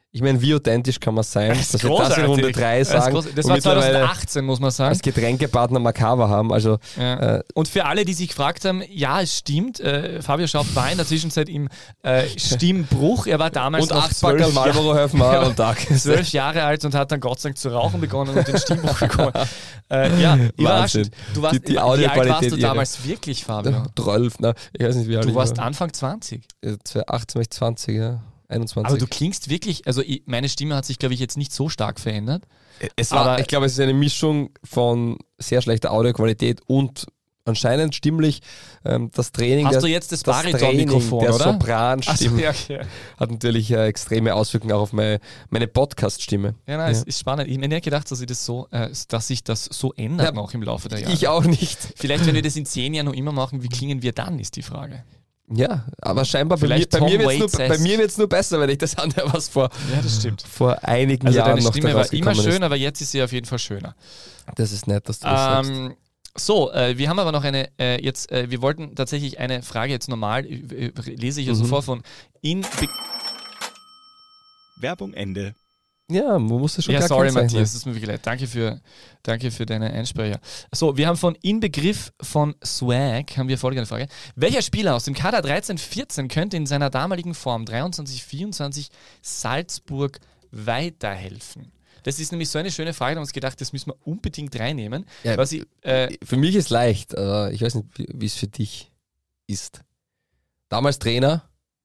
Ich meine, wie authentisch kann man sein, dass wir das in Runde 3 sagen. Das war 2018, muss man sagen. Als Getränkepartner Makava haben. Also, und für alle, die sich gefragt haben, ja, es stimmt, Fabio Schaub war in der Zwischenzeit im Stimmbruch. Er war damals und noch 12 Jahre, 12 Jahre alt und hat dann Gott sei Dank zu rauchen begonnen und den Stimmbruch bekommen. Überraschend. Du warst, wie alt warst du damals wirklich, Fabio? 12, ich weiß nicht, wie alt du warst Anfang 20. 2018 war ich 20, ja. 21. Aber du klingst wirklich, also meine Stimme hat sich, glaube ich, jetzt nicht so stark verändert. Ich glaube, es ist eine Mischung von sehr schlechter Audioqualität und anscheinend stimmlich das Training. Hast du jetzt das Bariton-Mikrofon, oder? Der Sopranstimme hat natürlich extreme Auswirkungen auch auf meine Podcast-Stimme. Ja, nein, es ist spannend. Ich hätte nicht gedacht, dass sich das so ändert noch im Laufe der Jahre. Ich auch nicht. Vielleicht, wenn wir das in 10 Jahren noch immer machen, wie klingen wir dann, ist die Frage. Ja, aber scheinbar bei mir wird es nur besser, wenn ich das andere, was vor einigen Jahren noch Stimme war immer schön, aber jetzt ist sie auf jeden Fall schöner. Das ist nett, dass du das sagst. So, wir haben aber noch eine, wir wollten tatsächlich eine Frage jetzt normal, lese ich also vor von Werbung Ende. Ja, man muss das schon sorry Matthias, das ist mir wirklich leid. Danke für deine Einsprecher. So, wir haben von Inbegriff von Swag, haben wir folgende Frage. Welcher Spieler aus dem Kader 13-14 könnte in seiner damaligen Form 23-24 Salzburg weiterhelfen? Das ist nämlich so eine schöne Frage, da haben wir uns gedacht, das müssen wir unbedingt reinnehmen. Ja, für mich ist leicht, aber ich weiß nicht, wie es für dich ist. Damals Trainer,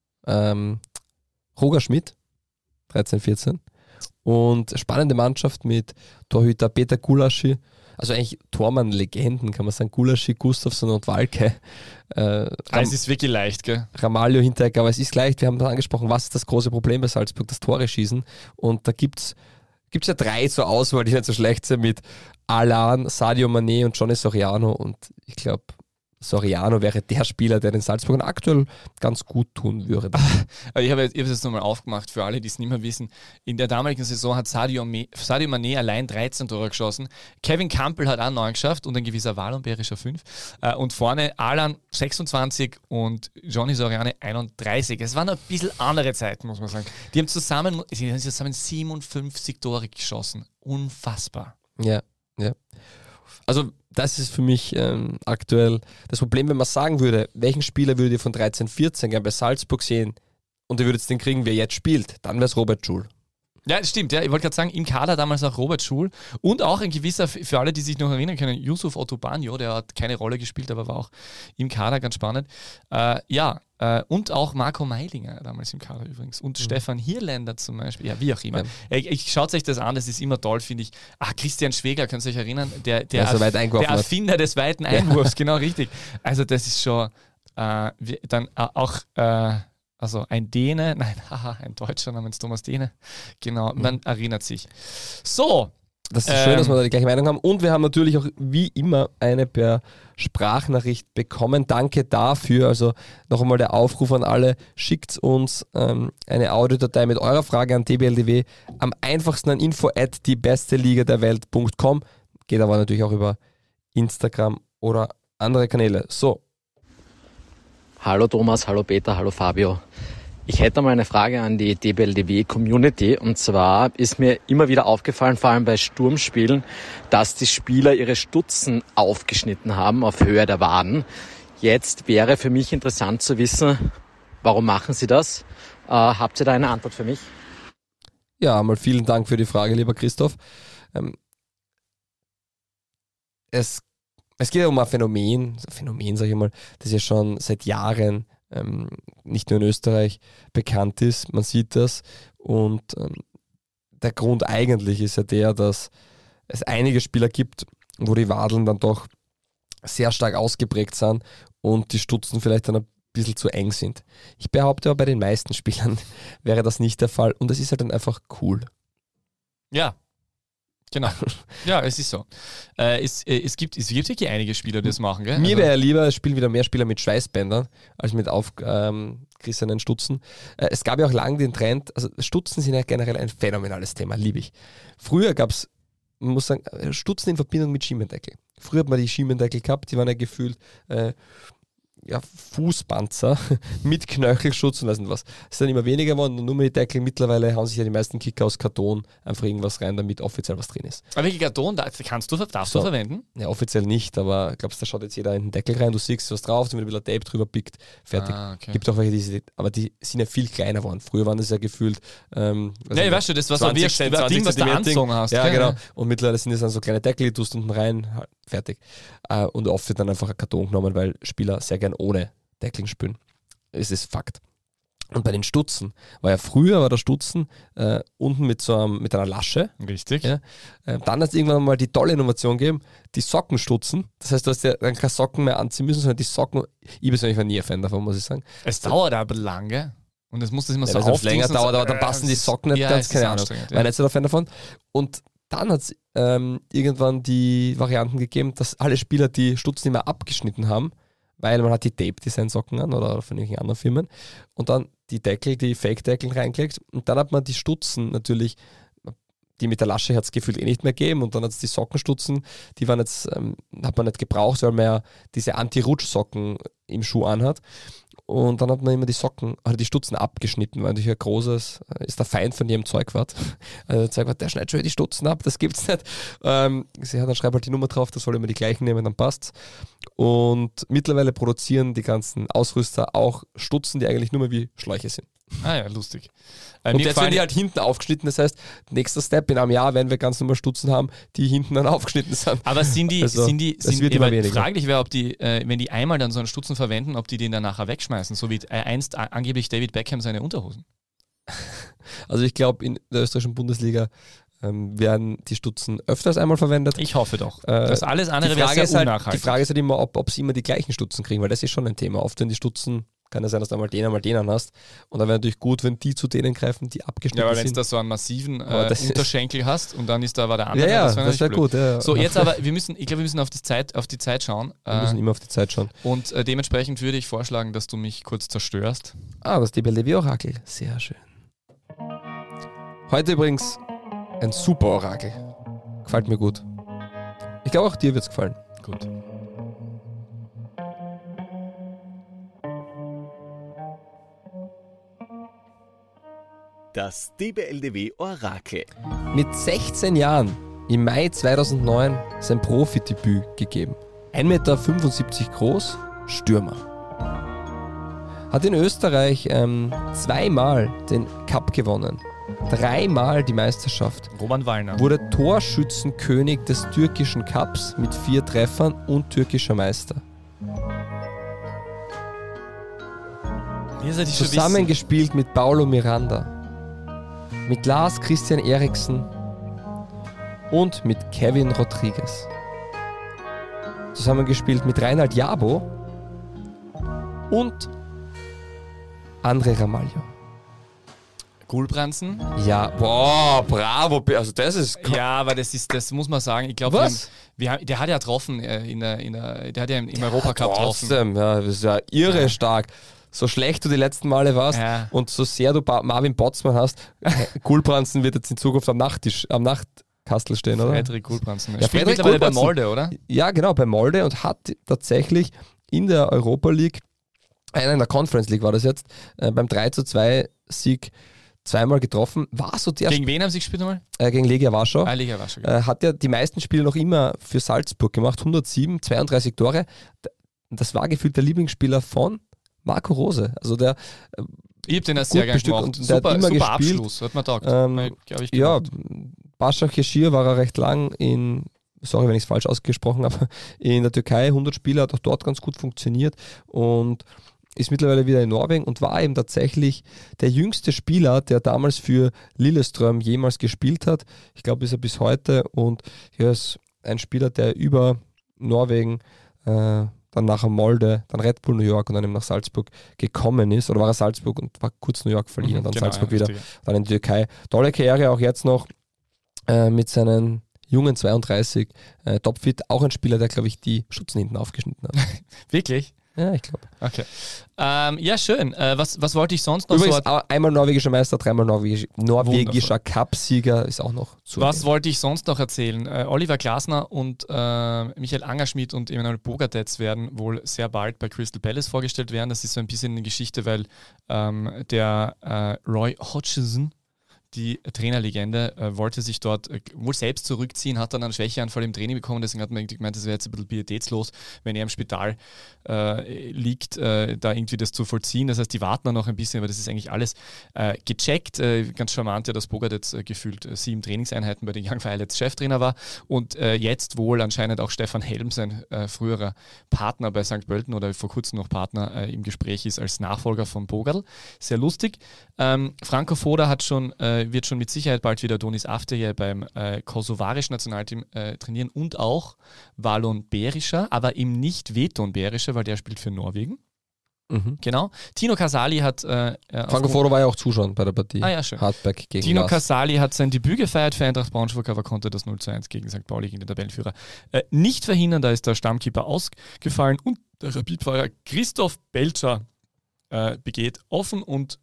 Roger Schmidt, 13-14. Und spannende Mannschaft mit Torhüter Peter Gulaschi, also eigentlich Tormann-Legenden, kann man sagen, Gulaschi, Gustafsson und Walke. Es ist wirklich leicht, gell? Ramalho, Hinteregger, aber es ist leicht, wir haben da angesprochen, was ist das große Problem bei Salzburg, das Tore schießen. Und da gibt's ja 3 zur Auswahl, die nicht so schlecht sind, mit Alan, Sadio Mané und Johnny Soriano. Und ich glaube, Soriano wäre der Spieler, der den Salzburgern aktuell ganz gut tun würde. Ich habe es jetzt nochmal aufgemacht, für alle, die es nicht mehr wissen. In der damaligen Saison hat Sadio Mané allein 13 Tore geschossen. Kevin Campbell hat auch 9 geschafft und ein gewisser Wallonberischer 5. Und vorne Alan 26 und Johnny Soriano 31. Es waren ein bisschen andere Zeiten, muss man sagen. Die haben zusammen 57 Tore geschossen. Unfassbar. Ja. Also das ist für mich aktuell das Problem, wenn man sagen würde, welchen Spieler würdet ihr von 13-14 gerne bei Salzburg sehen und ihr würdet den kriegen, wer jetzt spielt, dann wäre es Robert Schul. Ja, das stimmt. Ja. Ich wollte gerade sagen, im Kader damals auch Robert Schul und auch ein gewisser, für alle, die sich noch erinnern können, Yusuf Otobanyo, der hat keine Rolle gespielt, aber war auch im Kader ganz spannend. Und auch Marco Meilinger damals im Kader übrigens. Und Stefan Hierländer zum Beispiel. Ja, wie auch immer. Ja. Schaut euch das an, das ist immer toll, finde ich. Christian Schwegler, könnt ihr euch erinnern? Der Erfinder des weiten Einwurfs, genau richtig. Also das ist schon dann auch also ein Däne, ein Deutscher namens Thomas Dehne. Genau, man erinnert sich. So. Das ist schön, dass wir da die gleiche Meinung haben. Und wir haben natürlich auch wie immer eine per Sprachnachricht bekommen. Danke dafür. Also noch einmal der Aufruf an alle. Schickt uns eine Audiodatei mit eurer Frage an tblDW. Am einfachsten an info@diebesteligaderwelt.com. Geht aber natürlich auch über Instagram oder andere Kanäle. So. Hallo Thomas, hallo Peter, hallo Fabio. Ich hätte mal eine Frage an die DBLDW-Community, und zwar ist mir immer wieder aufgefallen, vor allem bei Sturmspielen, dass die Spieler ihre Stutzen aufgeschnitten haben auf Höhe der Waden. Jetzt wäre für mich interessant zu wissen, warum machen sie das? Habt ihr da eine Antwort für mich? Ja, mal vielen Dank für die Frage, lieber Christoph. Es geht ja um ein Phänomen, sage ich mal, das ja schon seit Jahren nicht nur in Österreich bekannt ist. Man sieht das und der Grund eigentlich ist ja der, dass es einige Spieler gibt, wo die Wadeln dann doch sehr stark ausgeprägt sind und die Stutzen vielleicht dann ein bisschen zu eng sind. Ich behaupte aber, bei den meisten Spielern wäre das nicht der Fall und es ist halt dann einfach cool. Ja. Genau. Ja, es ist so. Es gibt wirklich einige Spieler, die das machen. Gell? Mir wäre ja lieber, es spielen wieder mehr Spieler mit Schweißbändern als mit aufgerissenen Stutzen. Es gab ja auch lange den Trend, also Stutzen sind ja generell ein phänomenales Thema, liebe ich. Früher gab es, man muss sagen, Stutzen in Verbindung mit Schienendeckel. Früher hat man die Schienendeckel gehabt, die waren ja gefühlt Fußpanzer mit Knöchelschutz und weiß nicht was. Es ist dann immer weniger geworden und nur mehr die Deckel. Mittlerweile hauen sich ja die meisten Kicker aus Karton einfach irgendwas rein, damit offiziell was drin ist. Aber welche Karton darfst du verwenden? Ja, offiziell nicht, aber ich glaube, da schaut jetzt jeder in den Deckel rein, du siehst was drauf, du mit ein bisschen Tape drüber pickt, fertig. Okay. Gibt auch welche, aber die sind ja viel kleiner geworden. Früher waren das ja gefühlt weißt du, das war so wie ein Ding, was du angezogen hast. Ja, genau. Und mittlerweile sind das dann so kleine Deckel, die tust unten rein, fertig. Und oft wird dann einfach ein Karton genommen, weil Spieler sehr gern ohne Deckeln spielen. Es ist Fakt. Und bei den Stutzen war der Stutzen unten mit einer Lasche. Richtig. Ja. Dann hat es irgendwann mal die tolle Innovation gegeben, die Sockenstutzen. Das heißt, du hast ja dann keine Socken mehr anziehen müssen, sondern die Socken. Ich persönlich war nie ein Fan davon, muss ich sagen. Es dauert aber lange. Und es muss das immer so aufdrücken. Wenn es länger dauert, aber dann passen die Socken nicht ganz, keine Ahnung. War nicht so der Fan davon. Und dann hat es irgendwann die Varianten gegeben, dass alle Spieler die Stutzen immer abgeschnitten haben, weil man hat die Tape-Design-Socken an oder von irgendwelchen anderen Firmen und dann die Fake-Deckel reingelegt und dann hat man die Stutzen natürlich, die mit der Lasche hat es gefühlt nicht mehr gegeben und dann hat es die Sockenstutzen, die waren jetzt, hat man nicht gebraucht, weil man ja diese Anti-Rutsch-Socken im Schuh anhat. Und dann hat man immer die Stutzen abgeschnitten, weil natürlich ein großes, ist der Feind von jedem Zeugwart. Also der Zeugwart, der schneidet schon die Stutzen ab, das gibt's nicht. Dann schreibt halt die Nummer drauf, das soll immer die gleichen nehmen, dann passt's. Und mittlerweile produzieren die ganzen Ausrüster auch Stutzen, die eigentlich nur mehr wie Schläuche sind. Ah ja, lustig. Und jetzt werden die halt hinten aufgeschnitten, das heißt, nächster Step, in einem Jahr werden wir ganz normal Stutzen haben, die hinten dann aufgeschnitten sind. Aber sind wird immer weniger. Fraglich wäre, ob die, wenn die einmal dann so einen Stutzen verwenden, ob die den dann nachher wegschmeißen, so wie einst angeblich David Beckham seine Unterhosen. Also ich glaube, in der österreichischen Bundesliga werden die Stutzen öfters einmal verwendet. Ich hoffe doch. Das alles andere wäre sehr unnachhaltig. Die Frage ist halt immer, ob sie immer die gleichen Stutzen kriegen, weil das ist schon ein Thema. Oft, wenn die Stutzen, kann es sein, dass du einmal den hast. Und dann wäre natürlich gut, wenn die zu denen greifen, die abgeschnitten sind. Ja, aber wenn du da so einen massiven Unterschenkel hast und dann ist da aber der andere. Ja, das wäre gut. Ja. So, jetzt aber, ich glaube, wir müssen auf die Zeit schauen. Wir müssen immer auf die Zeit schauen. Und dementsprechend würde ich vorschlagen, dass du mich kurz zerstörst. Das DBLDW-Orakel. Sehr schön. Heute übrigens ein super Orakel. Gefällt mir gut. Ich glaube, auch dir wird es gefallen. Gut. Das DBLDW-Orakel. Mit 16 Jahren im Mai 2009 sein Profidebüt gegeben. 1,75 Meter groß, Stürmer. Hat in Österreich zweimal den Cup gewonnen. 3-mal die Meisterschaft. Roman Wallner. Wurde Torschützenkönig des türkischen Cups mit 4 Treffern und türkischer Meister. Zusammengespielt mit Paulo Miranda, mit Lars Christian Eriksen und mit Kevin Rodriguez. Zusammengespielt mit Reinhard Jabo und André Ramalho. Gulbrandsen. Ja, boah, bravo. Also das ist... Ja, aber das muss man sagen. Ich glaube, der hat ja getroffen der hat ja im Europacup getroffen. Ja, das ist ja irre stark. So schlecht du die letzten Male warst und so sehr du Marvin Botzmann hast, Gulbrandsen wird jetzt in Zukunft am Nachtkastel stehen, oder? Frederik Gulbrandsen. Ja, spielt mittlerweile bei Molde, oder? Ja, genau, bei Molde und hat tatsächlich in der Europa League, in der Conference League war das jetzt, beim 3:2-Sieg zweimal getroffen. War so der Gegen wen haben sie gespielt nochmal? Gegen Legia Warschau. Legia Warschau. Genau. Hat ja die meisten Spiele noch immer für Salzburg gemacht, 107, 32 Tore. Das war gefühlt der Lieblingsspieler von Marco Rose. Also der ich habe den ja sehr gerne gemacht. Und super Abschluss, hat man gedacht. Ja, Başakşehir war er recht lang sorry, wenn ich es falsch ausgesprochen habe, in der Türkei, 100 Spiele, hat auch dort ganz gut funktioniert und ist mittlerweile wieder in Norwegen und war eben tatsächlich der jüngste Spieler, der damals für Lillestrøm jemals gespielt hat. Ich glaube, ist er bis heute und er ist ein Spieler, der über Norwegen, dann nachher Molde, dann Red Bull New York und dann eben nach Salzburg gekommen ist. Oder war er Salzburg und war kurz New York verliehen und dann Salzburg wieder, dann in die Türkei. Tolle Karriere auch jetzt noch mit seinen jungen 32, topfit, auch ein Spieler, der, glaube ich, die Stutzen hinten aufgeschnitten hat. Wirklich? Ja, ich glaube. Okay. Ja, schön. Was wollte ich sonst noch? Übrigens, einmal norwegischer Meister, dreimal norwegischer Cup-Sieger ist auch noch zu. Was wollte ich sonst noch erzählen? Oliver Glasner und Michael Angerschmidt und Emanuel Bogadec werden wohl sehr bald bei Crystal Palace vorgestellt werden. Das ist so ein bisschen eine Geschichte, weil der Roy Hodgson, die Trainerlegende, wollte sich dort wohl selbst zurückziehen, hat dann einen Schwächeanfall im Training bekommen, deswegen hat man gemeint, das wäre jetzt ein bisschen pietätslos, wenn er im Spital liegt, da irgendwie das zu vollziehen. Das heißt, die warten dann noch ein bisschen, aber das ist eigentlich alles gecheckt. Ganz charmant, ja, dass Bogadec gefühlt 7 Trainingseinheiten bei den Young Violets Cheftrainer war und jetzt wohl anscheinend auch Stefan Helm, sein früherer Partner bei St. Pölten oder vor kurzem noch Partner im Gespräch ist als Nachfolger von Bogadl. Sehr lustig. Franco Foda wird schon mit Sicherheit bald wieder Donis Afteje beim kosovarischen Nationalteam trainieren und auch Valon Berisha, aber eben nicht Veton Berisha, weil der spielt für Norwegen. Genau. Tino Casali hat... Franco Foda war ja auch Zuschauen bei der Partie. Ja, schön. Hardback gegen Tino Casali hat sein Debüt gefeiert für Eintracht Braunschweig, aber konnte das 0:1 gegen St. Pauli, gegen den Tabellenführer, nicht verhindern. Da ist der Stammkeeper ausgefallen und der Rapidfahrer Christoph Belcher begeht offen und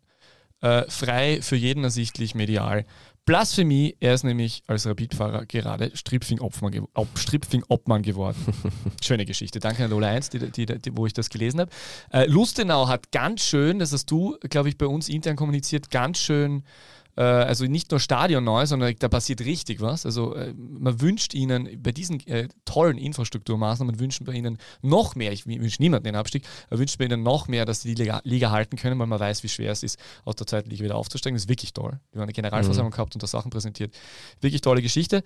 frei für jeden ersichtlich medial Blasphemie. Er ist nämlich als Rapidfahrer gerade Stripfing-Obmann geworden. Schöne Geschichte. Danke an Lola 1, wo ich das gelesen habe. Lustenau hat ganz schön, das hast du, glaube ich, bei uns intern kommuniziert, ganz schön, also nicht nur Stadion neu, sondern da passiert richtig was. Also man wünscht ihnen bei diesen tollen Infrastrukturmaßnahmen, wünschen bei ihnen noch mehr, ich wünsche niemanden den Abstieg, aber wünscht bei ihnen noch mehr, dass sie die Liga halten können, weil man weiß, wie schwer es ist, aus der zweiten Liga wieder aufzusteigen. Das ist wirklich toll. Wir haben eine Generalversammlung gehabt und da Sachen präsentiert. Wirklich tolle Geschichte.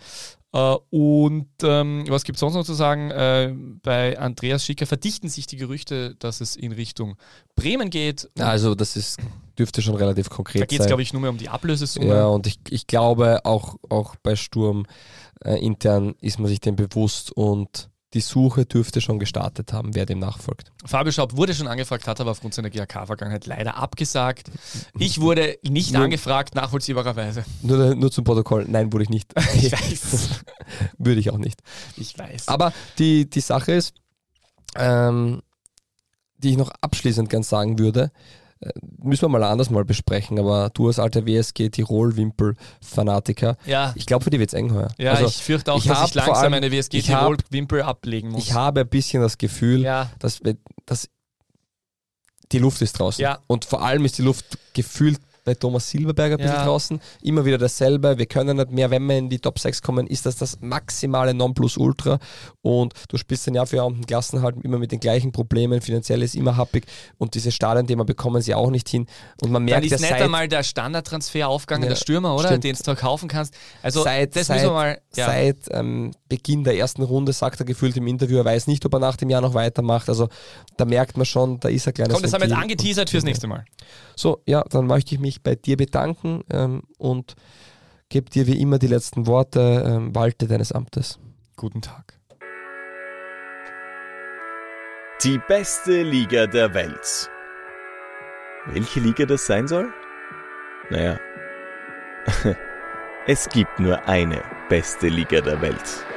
Und was gibt es sonst noch zu sagen? Bei Andreas Schicker verdichten sich die Gerüchte, dass es in Richtung Bremen geht. Also das dürfte schon relativ konkret sein. Da geht es, glaube ich, nur mehr um die Ablösesumme. Ja, und ich glaube, auch bei Sturm intern ist man sich dem bewusst und die Suche dürfte schon gestartet haben, wer dem nachfolgt. Fabio Schaub wurde schon angefragt, hat aber aufgrund seiner GAK-Vergangenheit leider abgesagt. Ich wurde nicht angefragt, nachvollziehbarerweise. Nur zum Protokoll, nein, wurde ich nicht. Ich weiß. Würde ich auch nicht. Ich weiß. Aber die Sache ist, die ich noch abschließend gern sagen würde, müssen wir mal anders mal besprechen, aber du als alter WSG Tirol-Wimpel-Fanatiker, ich glaube, für die wird es eng heuer. Ja, also, ich fürchte auch, dass ich langsam eine WSG Tirol-Wimpel ablegen muss. Ich habe ein bisschen das Gefühl, dass die Luft ist draußen. Ja. Und vor allem ist die Luft gefühlt bei Thomas Silberberger ein bisschen draußen. Immer wieder dasselbe. Wir können nicht mehr, wenn wir in die Top 6 kommen, ist das maximale Nonplusultra. Und du spielst dann Jahr für Jahr um den Klassenerhalt immer mit den gleichen Problemen. Finanziell ist immer happig. Und diese Stadionthema bekommen sie auch nicht hin. Und man merkt, dann ist nicht einmal der Standardtransfer aufgegangen, der Stürmer, oder? Den du kaufen kannst. Also seit Beginn der ersten Runde sagt er gefühlt im Interview, er weiß nicht, ob er nach dem Jahr noch weitermacht. Also da merkt man schon, da ist ein kleines... Komm, das haben wir jetzt angeteasert fürs nächste Mal. So, ja, dann möchte ich mich bei dir bedanken und gebe dir wie immer die letzten Worte. Walte deines Amtes. Guten Tag. Die beste Liga der Welt. Welche Liga das sein soll? Naja, es gibt nur eine beste Liga der Welt.